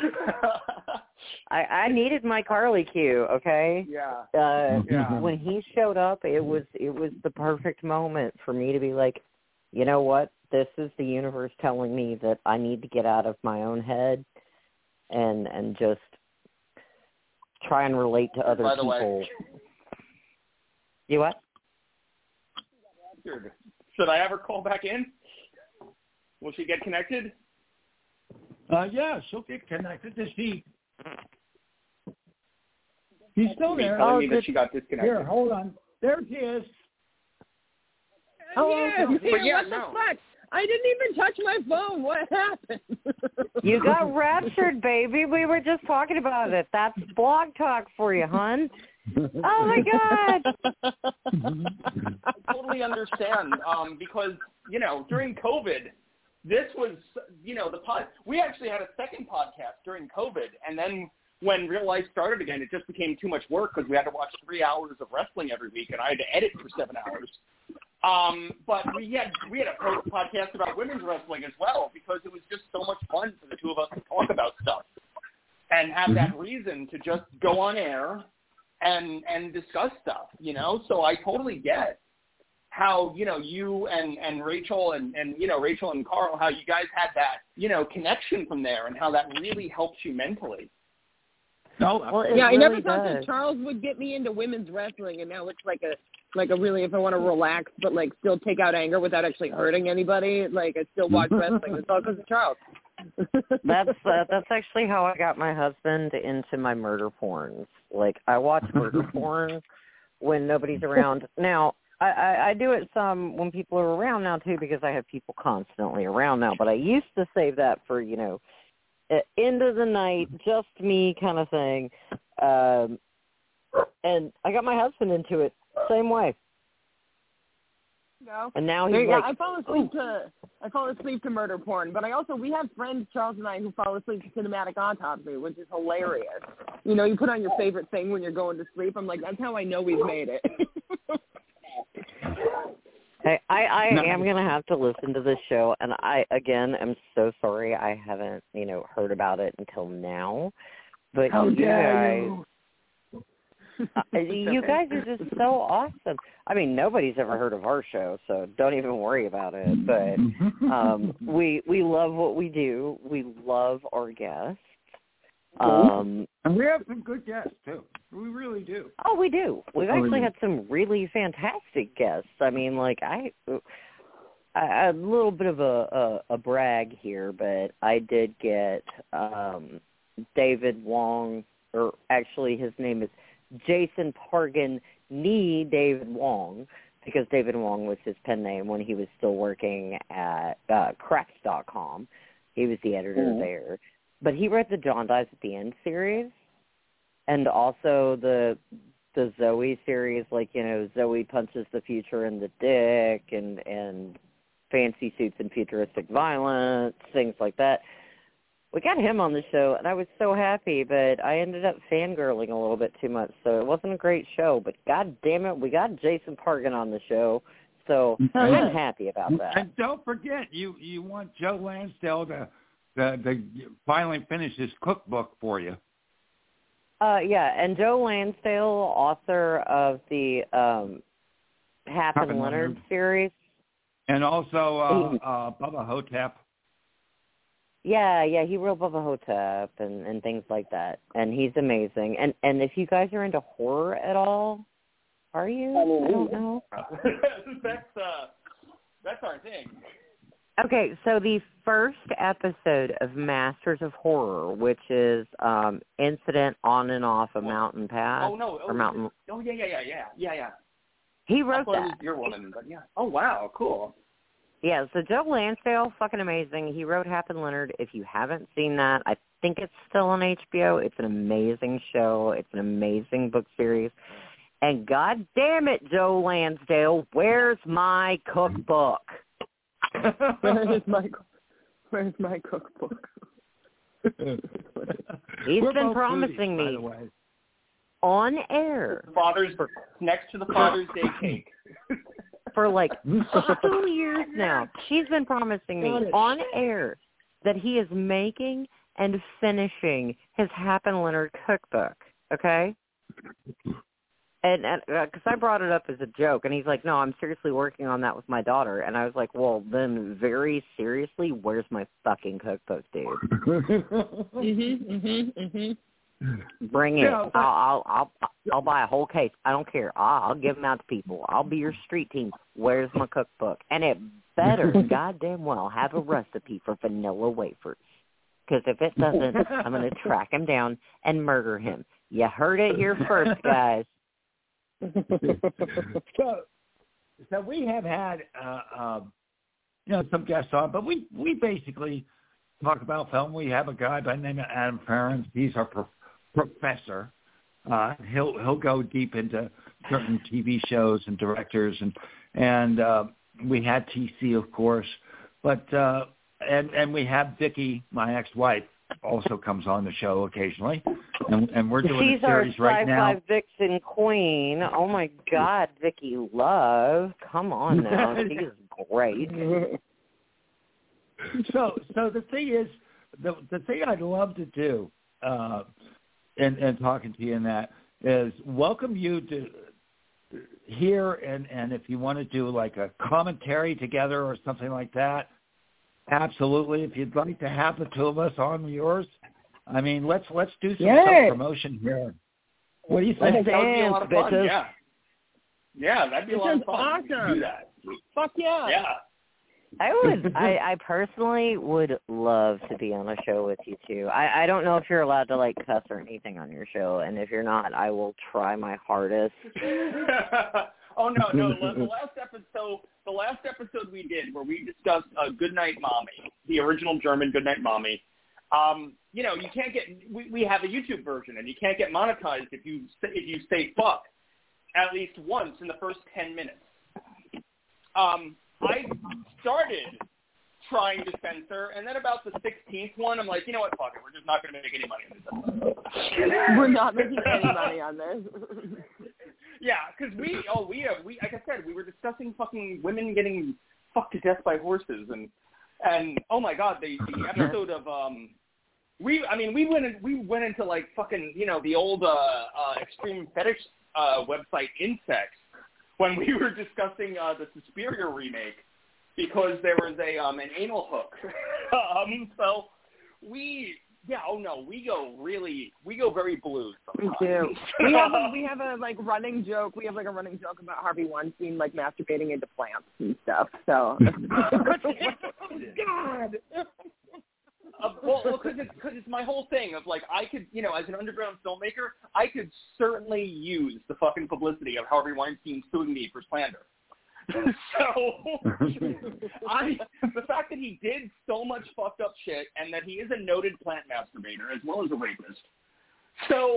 Speaker 5: I needed my Carly Q, okay?
Speaker 4: Yeah.
Speaker 5: When he showed up, it was the perfect moment for me to be like, you know what? This is the universe telling me that I need to get out of my own head and just try and relate to other
Speaker 4: By the
Speaker 5: people.
Speaker 4: Way.
Speaker 5: You what?
Speaker 4: Should I ever call back in? Will she get connected?
Speaker 2: Yeah, she'll get connected to see. She's still there.
Speaker 4: Telling me that she got disconnected.
Speaker 2: Here, hold on. There she is.
Speaker 3: Yeah,
Speaker 4: what
Speaker 3: the fuck? I didn't even touch my phone. What happened?
Speaker 5: You got raptured, baby. We were just talking about it. That's blog talk for you, hon. Oh, my God.
Speaker 4: I totally understand because, during COVID, this was, we actually had a second podcast during COVID, and then when real life started again, it just became too much work because we had to watch 3 hours of wrestling every week, and I had to edit for 7 hours. But we had a podcast about women's wrestling as well because it was just so much fun for the two of us to talk about stuff and have that reason to just go on air and discuss stuff, So I totally get how, you and Rachel and Rachel and Carl, how you guys had that, connection from there and how that really helps you mentally.
Speaker 2: No,
Speaker 5: well,
Speaker 3: yeah,
Speaker 5: really
Speaker 3: I never thought
Speaker 5: does.
Speaker 3: that Charles would get me into women's wrestling, and now it's like a really, if I want to relax but like still take out anger without actually hurting anybody, like I still watch wrestling. It's all because of Charles.
Speaker 5: That's actually how I got my husband into my murder porns. Like, I watch murder porn when nobody's around. Now, I do it some when people are around now too because I have people constantly around now. But I used to save that for end of the night, just me kind of thing. And I got my husband into it same way.
Speaker 3: No.
Speaker 5: And now he's
Speaker 3: I fall asleep to murder porn, but we have friends, Charles and I, who fall asleep to Cinematic Autopsy, which is hilarious. You put on your favorite thing when you're going to sleep. I'm like, that's how I know we've made it.
Speaker 5: I am going to have to listen to this show, and I, again, am so sorry I haven't, heard about it until now. But you guys are just so awesome. I mean, nobody's ever heard of our show, so don't even worry about it. But we love what we do. We love our guests.
Speaker 2: And we have some good guests, too. We really do.
Speaker 5: Oh, we do. We've actually had some really fantastic guests. I mean, like, a little bit of a brag here, but I did get David Wong, or actually his name is Jason Pargan Nee David Wong, because David Wong was his pen name when he was still working at Cracks.com. He was the editor there. But he wrote the John Dies at the End series, and also the Zoe series, like, you know, Zoe Punches the Future in the Dick, and Fancy Suits and Futuristic Violence, things like that. We got him on the show, and I was so happy, but I ended up fangirling a little bit too much, so it wasn't a great show. But God damn it, we got Jason Pargan on the show, so I'm happy about that.
Speaker 2: And don't forget, you want Joe Lansdale to finally finish his cookbook for you.
Speaker 5: Yeah, and Joe Lansdale, author of the Hap and Leonard series.
Speaker 2: And also Bubba Hotep.
Speaker 5: Yeah, he wrote Bubba Hotep and things like that. And he's amazing. And if you guys are into horror at all, are you? I don't know.
Speaker 4: That's our thing.
Speaker 5: Okay, so the first episode of Masters of Horror, which is Incident on and Off a Mountain Path.
Speaker 4: Oh, no.
Speaker 5: Mountain.
Speaker 4: Oh, yeah.
Speaker 5: He wrote that.
Speaker 4: It was your woman, but yeah. Oh, wow, cool.
Speaker 5: Yeah, so Joe Lansdale, fucking amazing. He wrote Hap and Leonard. If you haven't seen that, I think it's still on HBO. It's an amazing show. It's an amazing book series. And God damn it, Joe Lansdale, where's my cookbook?
Speaker 3: Where's my cookbook?
Speaker 5: He's been promising me on air
Speaker 4: next to the Father's Day cake
Speaker 5: for like 2 years now. She's been promising me on air that he is making and finishing his Hap and Leonard cookbook. Okay. And because I brought it up as a joke, and he's like, no, I'm seriously working on that with my daughter. And I was like, well, then very seriously, where's my fucking cookbook, dude? Bring it. I'll buy a whole case. I don't care. I'll give them out to people. I'll be your street team. Where's my cookbook? And it better goddamn well have a recipe for vanilla wafers. Because if it doesn't, I'm going to track him down and murder him. You heard it here first, guys.
Speaker 2: So we have had some guests on, but we basically talk about film. We have a guy by the name of Adam Ferens. He's our professor. He'll go deep into certain TV shows and directors, and we had TC, of course, but and we have Vicky, my ex-wife, also comes on the show occasionally, and we're doing a series right now.
Speaker 5: She's our sci-fi vixen queen. Oh my God, Vicky Love! Come on now, she's great.
Speaker 2: So the thing is, the thing I'd love to do, and talking to you in that, is welcome you to here, and if you want to do like a commentary together or something like that. Absolutely. If you'd like to have the two of us on yours, I mean, let's do some self-promotion here. What do you think?
Speaker 4: That would be a lot of fun. Yeah, that'd be a lot of fun.
Speaker 3: Awesome.
Speaker 4: To do that.
Speaker 3: Fuck yeah.
Speaker 4: Yeah.
Speaker 5: I personally would love to be on a show with you two. I don't know if you're allowed to like cuss or anything on your show, and if you're not, I will try my hardest.
Speaker 4: Oh no! The last episode we did where we discussed Goodnight Mommy, the original German Goodnight Mommy. You can't get. We have a YouTube version, and you can't get monetized if you say fuck at least once in the first 10 minutes. I started trying to censor, and then about the 16th one, I'm like, you know what, fuck it, we're just not going to make any money on this episode.
Speaker 3: We're not making any money on this.
Speaker 4: Yeah, because we like I said, we were discussing fucking women getting fucked to death by horses, and oh my God, the episode of we went into like fucking the old extreme fetish website Insects when we were discussing the Suspiria remake because there was an anal hook. So we Yeah, oh no, we go very blues sometimes.
Speaker 3: We do. We have a like running joke. We have like a running joke about Harvey Weinstein like masturbating into plants and stuff. So.
Speaker 4: God. Well, because it's my whole thing of like I could, as an underground filmmaker, I could certainly use the fucking publicity of Harvey Weinstein suing me for slander. So, the fact that he did so much fucked up shit and that he is a noted plant masturbator as well as a rapist. So,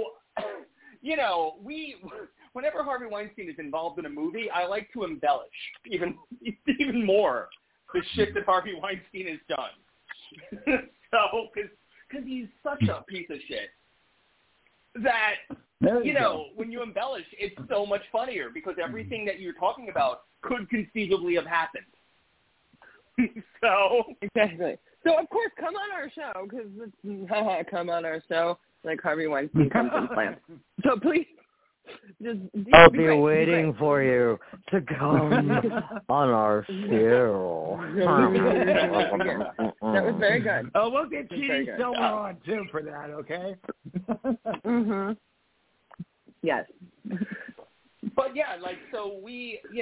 Speaker 4: whenever Harvey Weinstein is involved in a movie, I like to embellish even more the shit that Harvey Weinstein has done. So, because he's such a piece of shit that, when you embellish, it's so much funnier because everything that you're talking about could conceivably have happened. So
Speaker 3: exactly. So of course, come on our show because come on our show like Harvey Weinstein comes in plants. So please,
Speaker 5: I'll be waiting for you to come on our show.
Speaker 3: That was very good.
Speaker 2: Oh, we'll get Cheating Silver on too for that. Okay.
Speaker 3: Mhm. Yes.
Speaker 4: But yeah, like, so we, we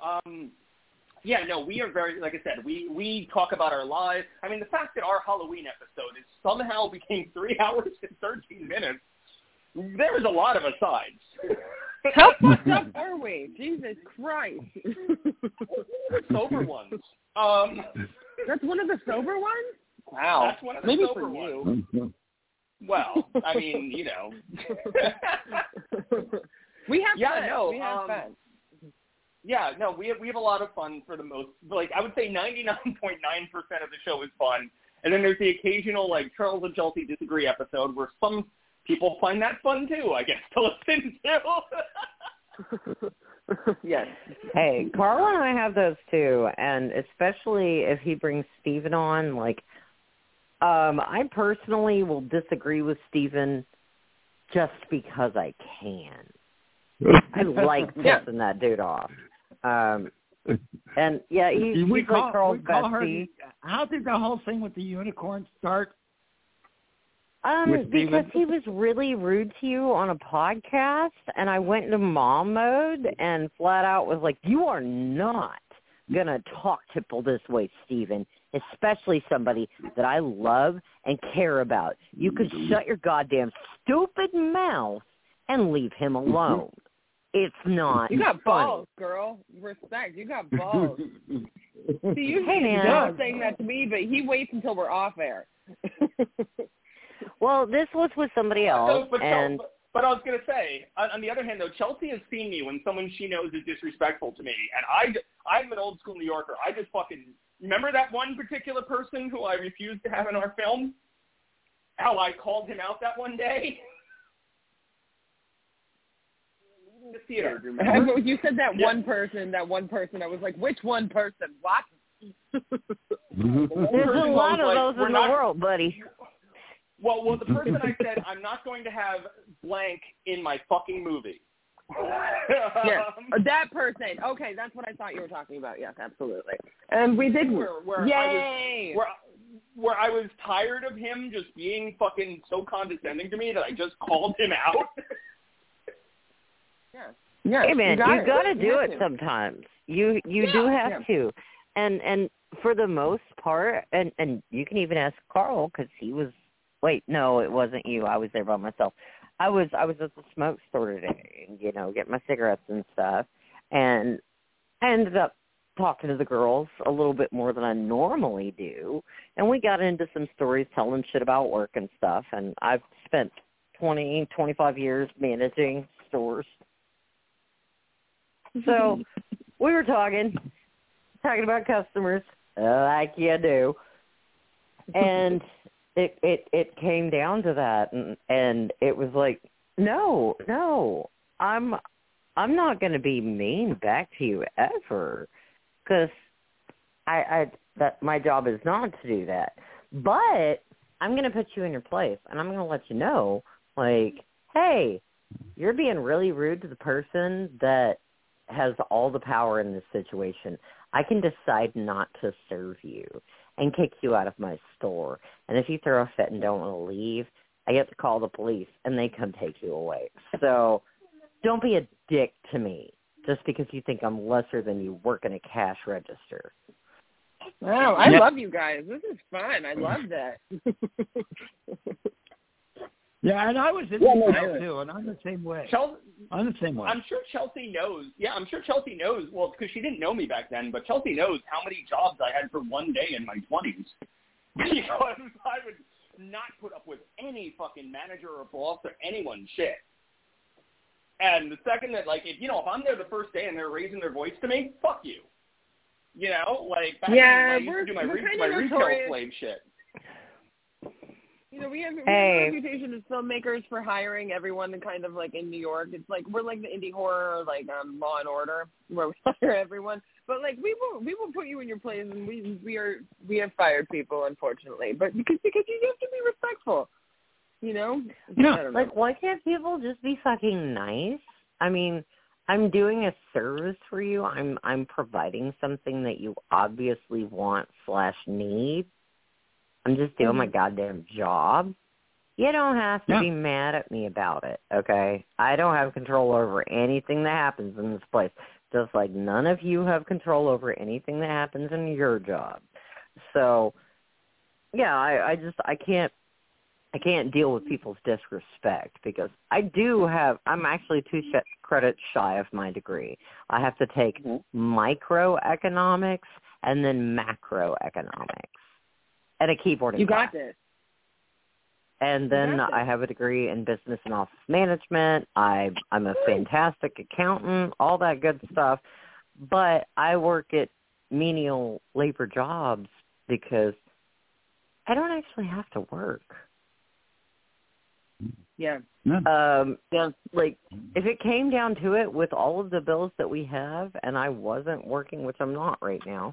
Speaker 4: are very, like I said, we talk about our lives. I mean, the fact that our Halloween episode somehow became 3 hours and 13 minutes, there was a lot of asides.
Speaker 3: How fucked up are we? Jesus Christ.
Speaker 4: Sober ones.
Speaker 3: That's one of the sober ones?
Speaker 4: Wow. That's one of the
Speaker 3: Maybe
Speaker 4: sober
Speaker 3: for
Speaker 4: ones.
Speaker 3: you.
Speaker 4: Well, I mean,
Speaker 3: We have fun.
Speaker 4: No,
Speaker 3: we have fun.
Speaker 4: Yeah, no, we have a lot of fun for the most. Like, I would say 99.9% of the show is fun, and then there's the occasional like Charles and Chelsea disagree episode where some people find that fun too, I guess, to listen
Speaker 3: to. Yes.
Speaker 5: Hey, Carl and I have those too, and especially if he brings Steven on, like, I personally will disagree with Steven just because I can. I like pissing that dude off. And yeah, he's like Carl's bestie.
Speaker 2: How did the whole thing with the unicorn start?
Speaker 5: Because he was really rude to you on a podcast, and I went into mom mode and flat out was like, "You are not gonna talk to people this way, Steven, especially somebody that I love and care about. You could shut your goddamn stupid mouth and leave him alone. It's not
Speaker 3: You got
Speaker 5: funny.
Speaker 3: balls, girl. Respect. You got balls. See, you
Speaker 5: man.
Speaker 3: saying that to me, but he waits until we're off air.
Speaker 5: Well, this was with somebody else,
Speaker 4: but
Speaker 5: and...
Speaker 4: But I was going to say, on the other hand, though, Chelsea has seen me when someone she knows is disrespectful to me, and I'm an old school New Yorker. I just fucking remember that one particular person who I refused to have in our film. How I called him out that one day. Leaving the theater.
Speaker 3: Yeah. You said that one person. I was like, which one person? What?
Speaker 5: There's a lot of those in the world, buddy.
Speaker 4: Well, the person I said, I'm not going to have blank in my fucking movie.
Speaker 3: Yes, that person. Okay, that's what I thought you were talking about. Yes, absolutely. And we did. Yay!
Speaker 4: Where I was tired of him just being fucking so condescending to me that I just called him out.
Speaker 3: Yeah.
Speaker 5: Hey, man, you got to do it sometimes. You do have to. And for the most part, and you can even ask Carl because he was. Wait, no, it wasn't you. I was there by myself. I was at the smoke store today, getting my cigarettes and stuff, and I ended up talking to the girls a little bit more than I normally do, and we got into some stories, telling shit about work and stuff, and I've spent 25 years managing stores. So we were talking about customers, like you do, and it came down to that, and it was like, no, I'm not going to be mean back to you ever, because that my job is not to do that. But I'm going to put you in your place, and I'm going to let you know, like, hey, you're being really rude to the person that has all the power in this situation. I can decide not to serve you. and kick you out of my store. And if you throw a fit and don't want to leave, I get to call the police, and they come take you away. So don't be a dick to me just because you think I'm lesser than you working a cash register.
Speaker 3: Wow, I love you guys. This is fun. I love that.
Speaker 2: Yeah, and I was in the jail too, and I'm the same way. I'm the same way.
Speaker 4: I'm sure Chelsea knows. Yeah, I'm sure Chelsea knows. Well, because she didn't know me back then, but Chelsea knows how many jobs I had for one day in my 20s. Because I would not put up with any fucking manager or boss or anyone's shit. And the second that, like, if I'm there the first day and they're raising their voice to me, fuck you. You know, like back when I used to do my retail slave shit.
Speaker 3: You know, we have a reputation as filmmakers for hiring everyone to kind of like in New York. It's like we're like the indie horror, like Law and Order, where we hire everyone. But like we will put you in your place, and we have fired people, unfortunately. But because you have to be respectful, you know.
Speaker 2: Yeah.
Speaker 5: Like, why can't people just be fucking nice? I mean, I'm doing a service for you. I'm providing something that you obviously want/need. I'm just doing my goddamn job. You don't have to be mad at me about it, okay? I don't have control over anything that happens in this place, just like none of you have control over anything that happens in your job. So, yeah, I can't deal with people's disrespect because I'm actually 2 credits shy of my degree. I have to take microeconomics and then macroeconomics. And a keyboarding
Speaker 3: You
Speaker 5: class.
Speaker 3: got this.
Speaker 5: And then I have a degree in business and office management. I'm a fantastic accountant, all that good stuff. But I work at menial labor jobs because I don't actually have to work.
Speaker 3: Yeah.
Speaker 5: Like, if it came down to it, with all of the bills that we have, and I wasn't working, which I'm not right now,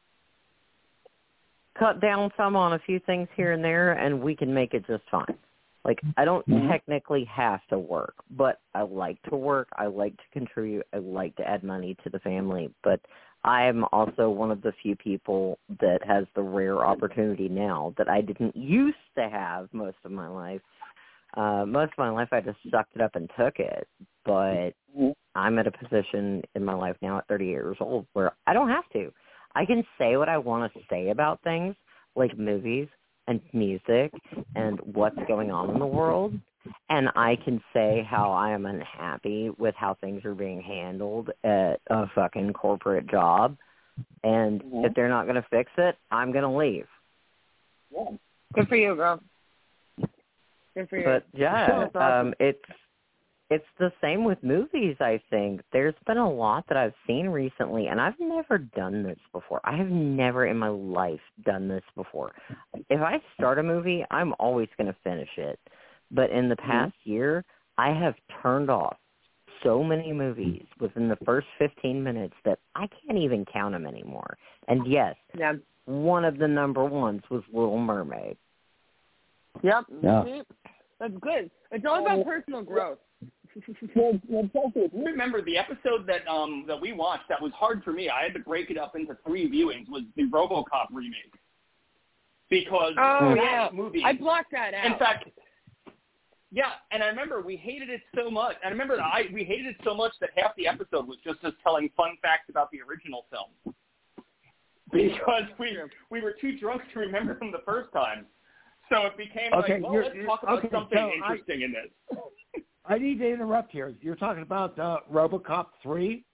Speaker 5: cut down some on a few things here and there, and we can make it just fine. Like, I don't technically have to work, but I like to work. I like to contribute. I like to add money to the family. But I am also one of the few people that has the rare opportunity now that I didn't used to have most of my life. Most of my life, I just sucked it up and took it. But I'm at a position in my life now at 30 years old where I don't have to. I can say what I want to say about things like movies and music and what's going on in the world, and I can say how I am unhappy with how things are being handled at a fucking corporate job, and if they're not going to fix it, I'm going to leave.
Speaker 3: Good for you, girl. Good for you.
Speaker 5: But, yeah, it's the same with movies, I think. There's been a lot that I've seen recently, and I've never done this before. I have never in my life done this before. If I start a movie, I'm always going to finish it. But in the past year, I have turned off so many movies within the first 15 minutes that I can't even count them anymore. And, yes, one of the number ones was Little Mermaid.
Speaker 3: Yep. Yeah. That's good. It's all about personal growth.
Speaker 4: Remember the episode that we watched that was hard for me. I had to break it up into 3 viewings. Was the RoboCop remake because that movie.
Speaker 3: I blocked that out.
Speaker 4: In fact, and I remember we hated it so much. I remember we hated it so much that half the episode was just us telling fun facts about the original film because we were too drunk to remember them the first time. So it became let's talk about something interesting in this.
Speaker 2: I need to interrupt here. You're talking about RoboCop 3,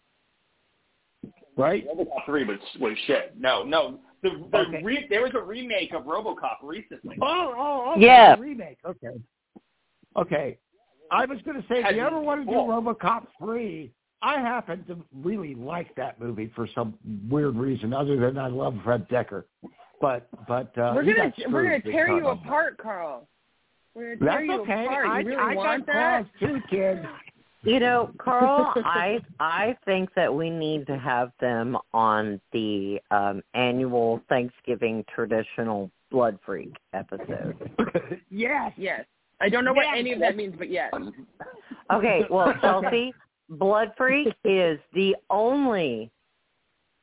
Speaker 2: right?
Speaker 4: RoboCop 3 was shit. No. There was a remake of RoboCop recently.
Speaker 2: Oh,
Speaker 5: yeah.
Speaker 2: Remake. Okay. I was going to say, if you ever want to do RoboCop 3, I happen to really like that movie for some weird reason, other than I love Fred Decker. But
Speaker 3: we're gonna tear you apart, Carl. We're gonna tear you apart. You really want that?
Speaker 2: Too, kid.
Speaker 5: You know, Carl, I think that we need to have them on the annual Thanksgiving traditional Blood Freak episode.
Speaker 2: Yes.
Speaker 3: I don't know what any of that means, but yes.
Speaker 5: Okay, well, Chelsea, Blood Freak is the only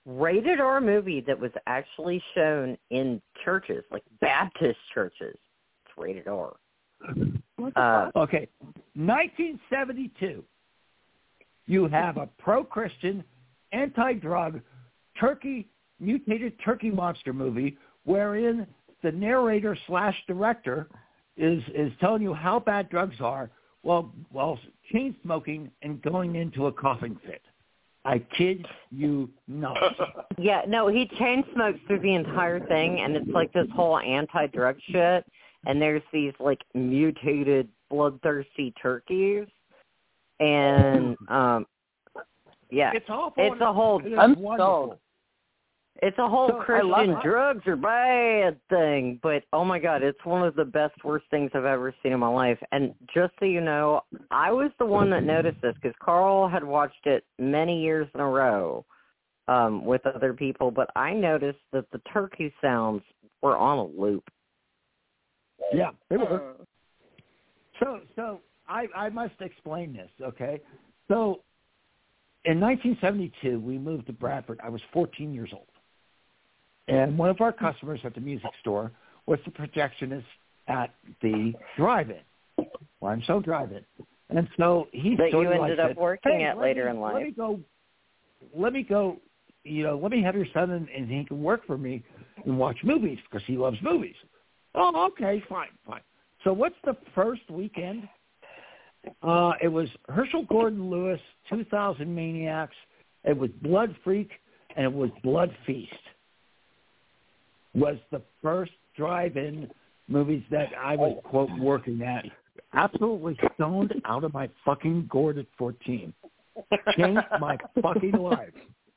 Speaker 5: rated R movie that was actually shown in churches, like Baptist churches. It's rated R.
Speaker 2: Okay, 1972. You have a pro-Christian, anti-drug, mutated turkey monster movie wherein the narrator / director is telling you how bad drugs are while chain smoking and going into a coughing fit. I kid you not.
Speaker 5: Yeah, no, he chain smokes through the entire thing, and it's like this whole anti-drug shit, and there's these, like, mutated, bloodthirsty turkeys, and, yeah.
Speaker 2: It's awful.
Speaker 5: It's a whole...
Speaker 3: I'm
Speaker 2: wonderful.
Speaker 3: sold.
Speaker 5: It's a whole Christian
Speaker 2: it.
Speaker 5: drugs are bad thing, but oh my God, it's one of the worst things I've ever seen in my life. And just so you know, I was the one that noticed this because Carl had watched it many years in a row with other people, but I noticed that the turkey sounds were on a loop.
Speaker 2: Yeah, they were. So I must explain this, okay? So in 1972, we moved to Bradford. I was 14 years old. And one of our customers at the music store was the projectionist at the drive-in, Limestone Drive-In. And so he
Speaker 5: that
Speaker 2: sort
Speaker 5: you
Speaker 2: of
Speaker 5: ended
Speaker 2: like
Speaker 5: up
Speaker 2: said,
Speaker 5: working
Speaker 2: hey,
Speaker 5: at later in life.
Speaker 2: Let me go, let me have your son and he can work for me and watch movies because he loves movies. Oh, okay, fine. So what's the first weekend? It was Herschel Gordon Lewis, 2000 Maniacs. It was Blood Freak, and it was Blood Feast. Was the first drive-in movies that I was, quote, working at. Absolutely stoned out of my fucking gourd at 14. Changed my fucking life.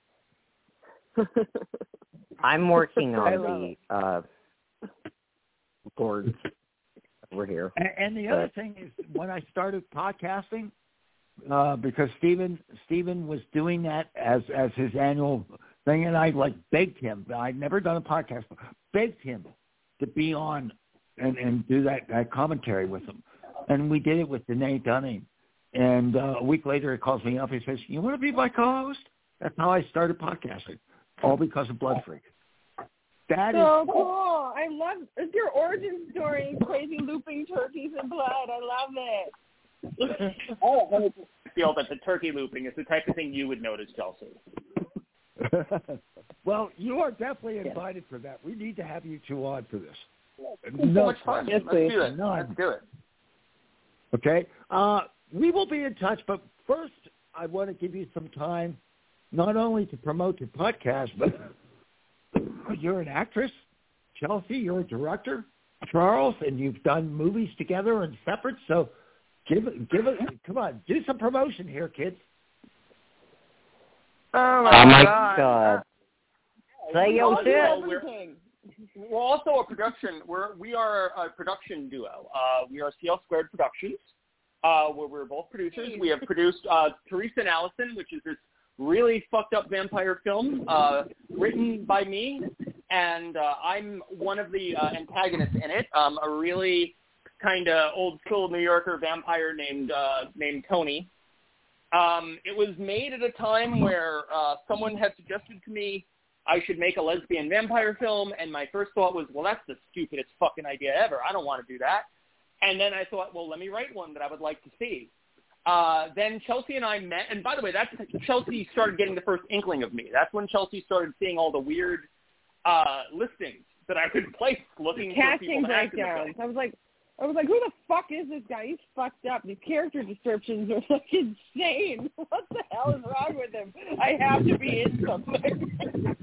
Speaker 5: I'm working on the gourds over here.
Speaker 2: And the other thing is when I started podcasting, because Steven was doing that as his annual thing, and I like begged him. I'd never done a podcast, begged him to be on and do that commentary with him. And we did it with Danae Dunning. And a week later, he calls me up. He says, "You want to be my co-host?" That's how I started podcasting, all because of Blood Freak. That
Speaker 3: so
Speaker 2: is
Speaker 3: cool. I love it's your origin story, crazy looping turkeys and blood. I love it.
Speaker 4: I feel that the turkey looping is the type of thing you would notice, Chelsea.
Speaker 2: Well, you are definitely invited for that. We need to have you two on for this.
Speaker 4: So much fun.
Speaker 3: Yes,
Speaker 4: Let's do it. Let's do it.
Speaker 2: Okay. We will be in touch, but first I want to give you some time not only to promote your podcast, but you're an actress. Chelsea, you're a director. Charles, and you've done movies together and separate, so give it, come on, do some promotion here, kids.
Speaker 3: Oh my God.
Speaker 5: Say your shit.
Speaker 4: We're also a production. We are a production duo. We are CL Squared Productions, where we're both producers. We have produced Teresa and Allison, which is this really fucked up vampire film written by me, and I'm one of the antagonists in it. A really kind of old school New Yorker vampire named Tony. It was made at a time where someone had suggested to me I should make a lesbian vampire film, and my first thought was, well, that's the stupidest fucking idea ever. I don't want to do that. And then I thought, well, let me write one that I would like to see. Then Chelsea and I met, and by the way, that's Chelsea started getting the first inkling of me. That's when Chelsea started seeing all the weird listings that I could place looking for people to act in the film.
Speaker 3: I was like, who the fuck is this guy? He's fucked up. These character descriptions are like insane. What the hell is wrong with him? I have to be in something.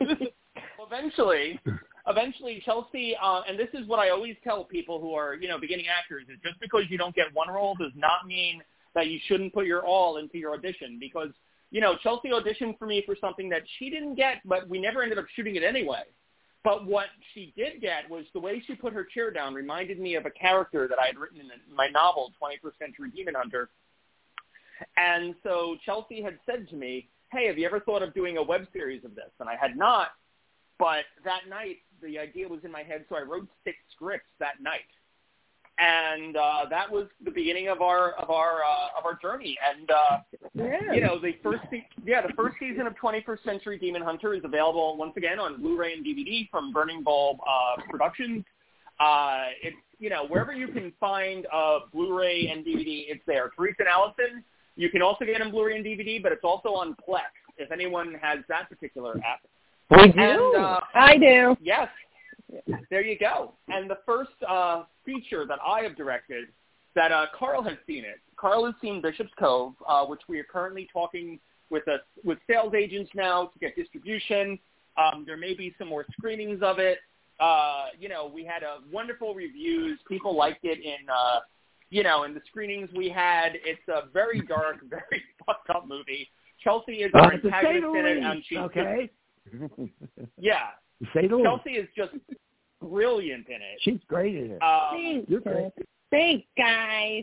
Speaker 4: Eventually, Chelsea, and this is what I always tell people who are, beginning actors, is just because you don't get one role does not mean that you shouldn't put your all into your audition. Because, Chelsea auditioned for me for something that she didn't get, but we never ended up shooting it anyway. But what she did get was the way she put her chair down reminded me of a character that I had written in my novel, 21st Century Demon Hunter. And so Chelsea had said to me, hey, have you ever thought of doing a web series of this? And I had not, but that night the idea was in my head, so I wrote 6 scripts that night. and that was the beginning of our journey. And the first season of 21st Century Demon Hunter is available once again on Blu-ray and DVD from Burning Bulb Productions. It's wherever you can find Blu-ray and DVD, it's there. Teresa and Allison, you can also get on Blu-ray and DVD, but it's also on Plex if anyone has that particular app.
Speaker 5: We do.
Speaker 4: And,
Speaker 3: I do.
Speaker 4: Yes. There you go. And the first feature that I have directed that Carl has seen it. Carl has seen Bishop's Cove, which we are currently talking with sales agents now to get distribution. There may be some more screenings of it. We had wonderful reviews. People liked it in the screenings we had. It's a very dark, very fucked up movie. Chelsea is our antagonist in it, and she's
Speaker 2: okay.
Speaker 4: Yeah. Chelsea is just brilliant in it.
Speaker 2: She's great in it.
Speaker 3: You're great. Thanks, guys.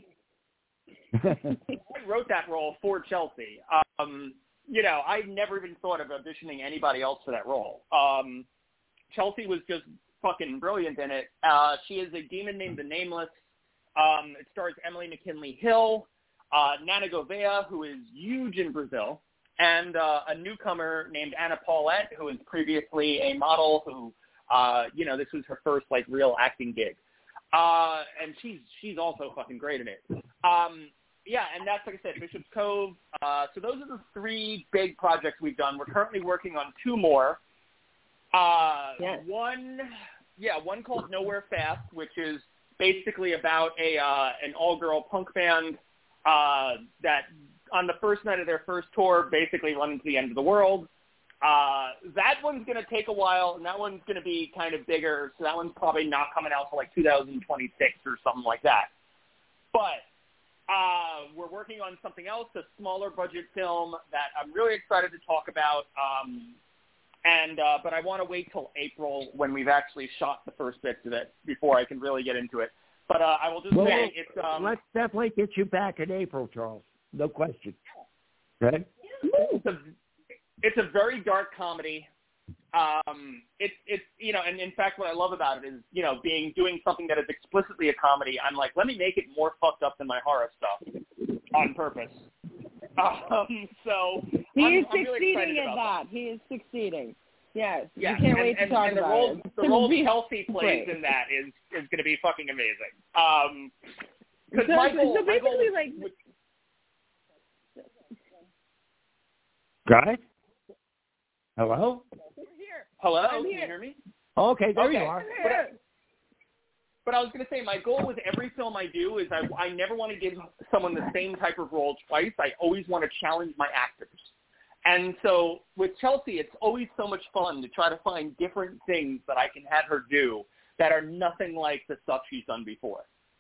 Speaker 4: I wrote that role for Chelsea. I never even thought of auditioning anybody else for that role. Chelsea was just fucking brilliant in it. She is a demon named the Nameless. It stars Emily McKinley Hill, Nana Gouveia, who is huge in Brazil, and a newcomer named Anna Paulette, who was previously a model who, this was her first, real acting gig. And she's also fucking great in it. And that's, like I said, Bishop's Cove. So those are the three big projects we've done. We're currently working on two more.
Speaker 3: Yes.
Speaker 4: One called Nowhere Fast, which is basically about an all-girl punk band that on the first night of their first tour basically run into the end of the world. That one's going to take a while, and that one's going to be kind of bigger, so that one's probably not coming out till 2026 or something like that. But we're working on something else, a smaller budget film that I'm really excited to talk about. But I want to wait till April when we've actually shot the first bits of it before I can really get into it. But I will just say it's...
Speaker 2: let's definitely get you back in April, Charles. No question. Okay?
Speaker 4: It's a very dark comedy. It's and in fact what I love about it is, doing something that is explicitly a comedy. I'm like, let me make it more fucked up than my horror stuff on purpose. So
Speaker 3: he is
Speaker 4: I'm really
Speaker 3: succeeding
Speaker 4: at
Speaker 3: that. He is succeeding. Yes.
Speaker 4: Yeah.
Speaker 3: You can't wait to talk about it.
Speaker 4: The role Chelsea plays in that is going to be fucking amazing.
Speaker 2: Guys? Hello?
Speaker 3: We're here.
Speaker 4: Hello?
Speaker 3: I'm here.
Speaker 4: Can you hear me?
Speaker 2: Okay, there you are.
Speaker 4: But I was going to say, my goal with every film I do is I never want to give someone the same type of role twice. I always want to challenge my actors. And so with Chelsea, it's always so much fun to try to find different things that I can have her do that are nothing like the stuff she's done before.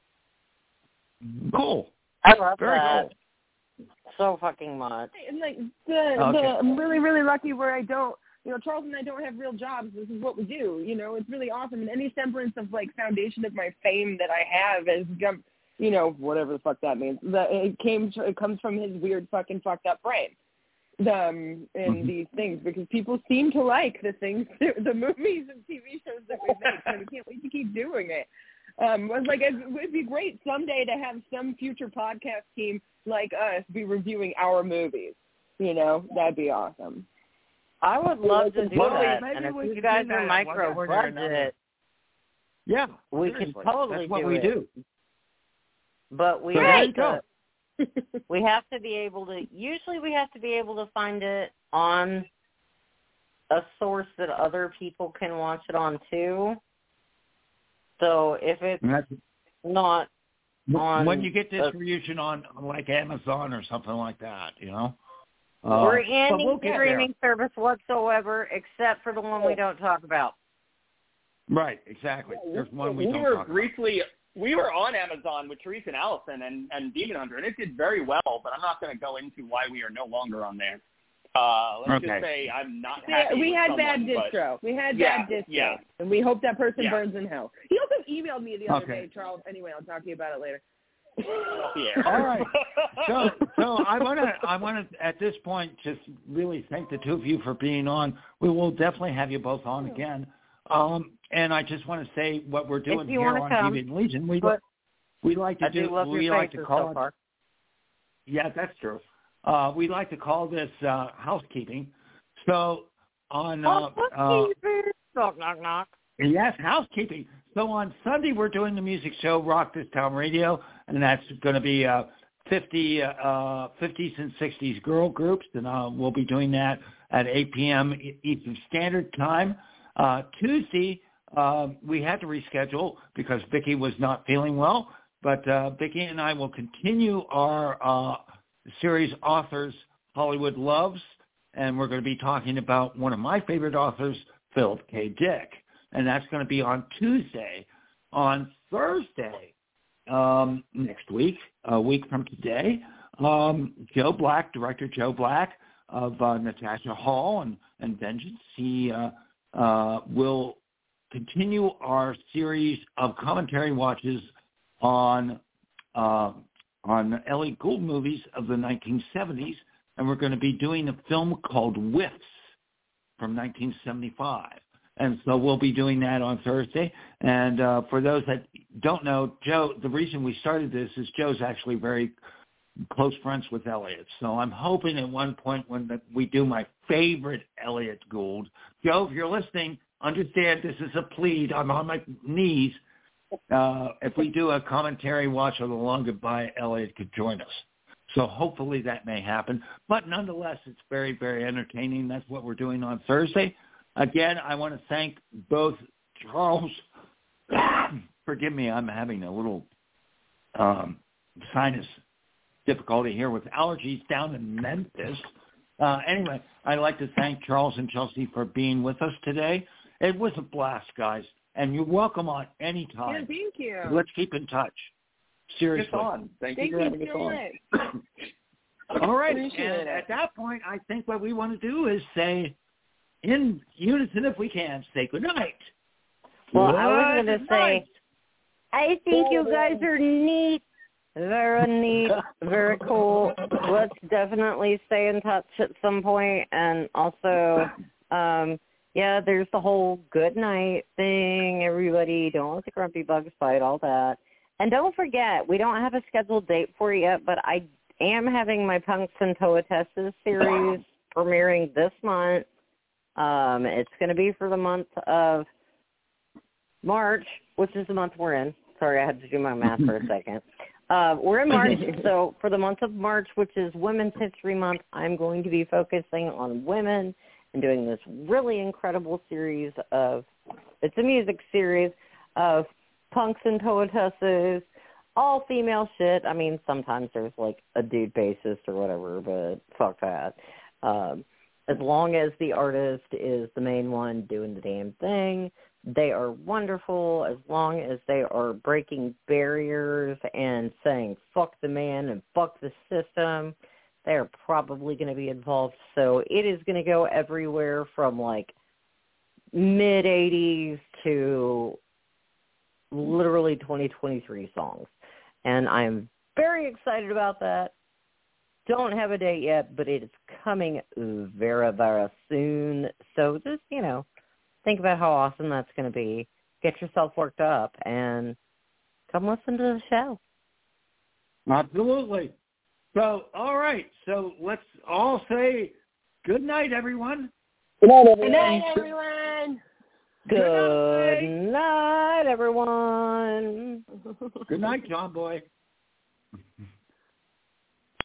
Speaker 2: Cool.
Speaker 5: I love
Speaker 2: Very
Speaker 5: that.
Speaker 2: cool.
Speaker 5: So fucking much.
Speaker 3: And I'm really, really lucky where I don't, Charles and I don't have real jobs. This is what we do. It's really awesome. And any semblance of foundation of my fame that I have has jumped, whatever the fuck that means. It comes from his weird fucking fucked up brain. These things, because people seem to like the things, the movies and TV shows that we make, and we can't wait to keep doing it. It would be great someday to have some future podcast team like us be reviewing our movies. That'd be awesome.
Speaker 5: I would love to do that.
Speaker 2: Maybe
Speaker 5: And if
Speaker 2: we
Speaker 5: you
Speaker 2: could
Speaker 5: guys
Speaker 2: do
Speaker 5: are
Speaker 2: that
Speaker 5: micro
Speaker 2: one way or another.
Speaker 5: budget,
Speaker 2: yeah,
Speaker 5: we
Speaker 2: seriously.
Speaker 5: can totally
Speaker 2: That's what
Speaker 5: do
Speaker 2: we
Speaker 5: it.
Speaker 2: do.
Speaker 5: But we
Speaker 2: So there you go.
Speaker 5: we have to be able to. Usually, we have to be able to find it on a source that other people can watch it on too. So if it's not on,
Speaker 2: when you get distribution on Amazon or something like that,
Speaker 5: or any streaming service whatsoever, except for the one we don't talk about.
Speaker 2: Right, exactly. There's one we don't talk about.
Speaker 4: We were on Amazon with Teresa and Allison and Demon Hunter, and it did very well, but I'm not going to go into why we are no longer on there. Let's just say I'm not happy
Speaker 3: we
Speaker 4: with
Speaker 3: had
Speaker 4: someone,
Speaker 3: bad distro. We had bad distro, and we hope that person burns in hell. He also emailed me the other day, Charles. Anyway, I'll talk to you about it later.
Speaker 2: All right. So I want to at this point just really thank the two of you for being on. We will definitely have you both on again. And I just want to say what we're doing here on TV and Legion. We like to do.
Speaker 5: love
Speaker 2: We
Speaker 5: your
Speaker 2: like to
Speaker 5: faces
Speaker 2: call
Speaker 5: so
Speaker 2: it.
Speaker 5: far.
Speaker 2: Yeah, that's true. We like to call this housekeeping. So on
Speaker 5: Housekeeping. Knock, knock, knock.
Speaker 2: yes, housekeeping. So on Sunday we're doing the music show Rock This Town Radio, and that's going to be 50s and 60s girl groups, and we'll be doing that at 8 p.m. Eastern Standard Time. Tuesday we had to reschedule because Vicki was not feeling well, but Vicki and I will continue our series Authors Hollywood Loves, and we're going to be talking about one of my favorite authors, Philip K. Dick, and that's going to be on Tuesday. On Thursday next week, a week from today, Joe Black, director Joe Black of Natasha Hall and Vengeance, he will continue our series of commentary watches on Elliott Gould movies of the 1970s, and we're going to be doing a film called Whiffs from 1975. And so we'll be doing that on Thursday. And for those that don't know, Joe, the reason we started this is Joe's actually very close friends with Elliott. So I'm hoping at one point when we do my favorite Elliott Gould, Joe, if you're listening, understand this is a plea. I'm on my knees. If we do a commentary watch of The Long Goodbye, Elliott could join us. So hopefully that may happen. But nonetheless, it's very, very entertaining. That's what we're doing on Thursday. Again, I want to thank both Charles. Forgive me, I'm having a little sinus difficulty here with allergies down in Memphis. Anyway, I'd like to thank Charles and Chelsea for being with us today. It was a blast, guys, and you're welcome on any time.
Speaker 3: Yeah, thank you.
Speaker 2: Let's keep in touch. Seriously.
Speaker 4: It's on. Thank you
Speaker 3: Thank
Speaker 4: for
Speaker 3: you
Speaker 4: having us
Speaker 3: so
Speaker 4: on.
Speaker 3: much.
Speaker 2: All right,
Speaker 3: Appreciate
Speaker 2: and
Speaker 3: it.
Speaker 2: at that point, I think what we want to do is say, in unison if we can, say good night.
Speaker 5: Well, I was going to
Speaker 2: Good
Speaker 5: say,
Speaker 2: night.
Speaker 5: I think you guys are neat. Very neat. Very cool. Let's definitely stay in touch at some point. And also, yeah, there's the whole good night thing. Everybody, don't let the grumpy bugs fight, all that. And don't forget, we don't have a scheduled date for it yet, but I am having my Punks and Poetesses series premiering this month. It's going to be for the month of March, which is the month we're in. Sorry, I had to do my math for a second. We're in March, so for the month of March, which is Women's History Month, I'm going to be focusing on women and doing this really incredible series of, it's a music series of punks and poetesses, all female shit. I mean, sometimes there's like a dude bassist or whatever, but fuck that. As long as the artist is the main one doing the damn thing, they are wonderful. As long as they are breaking barriers and saying fuck the man and fuck the system, they're probably going to be involved. So it is going to go everywhere from like mid-'80s to literally 2023 songs. And I'm very excited about that. Don't have a date yet, but it is coming very, very soon. So just, think about how awesome that's going to be. Get yourself worked up and come listen to the show.
Speaker 2: Absolutely. So, all right. So let's all say good night, everyone.
Speaker 4: Good night, everyone.
Speaker 3: Good night, everyone.
Speaker 5: Good night, everyone.
Speaker 2: Good night, John Boy.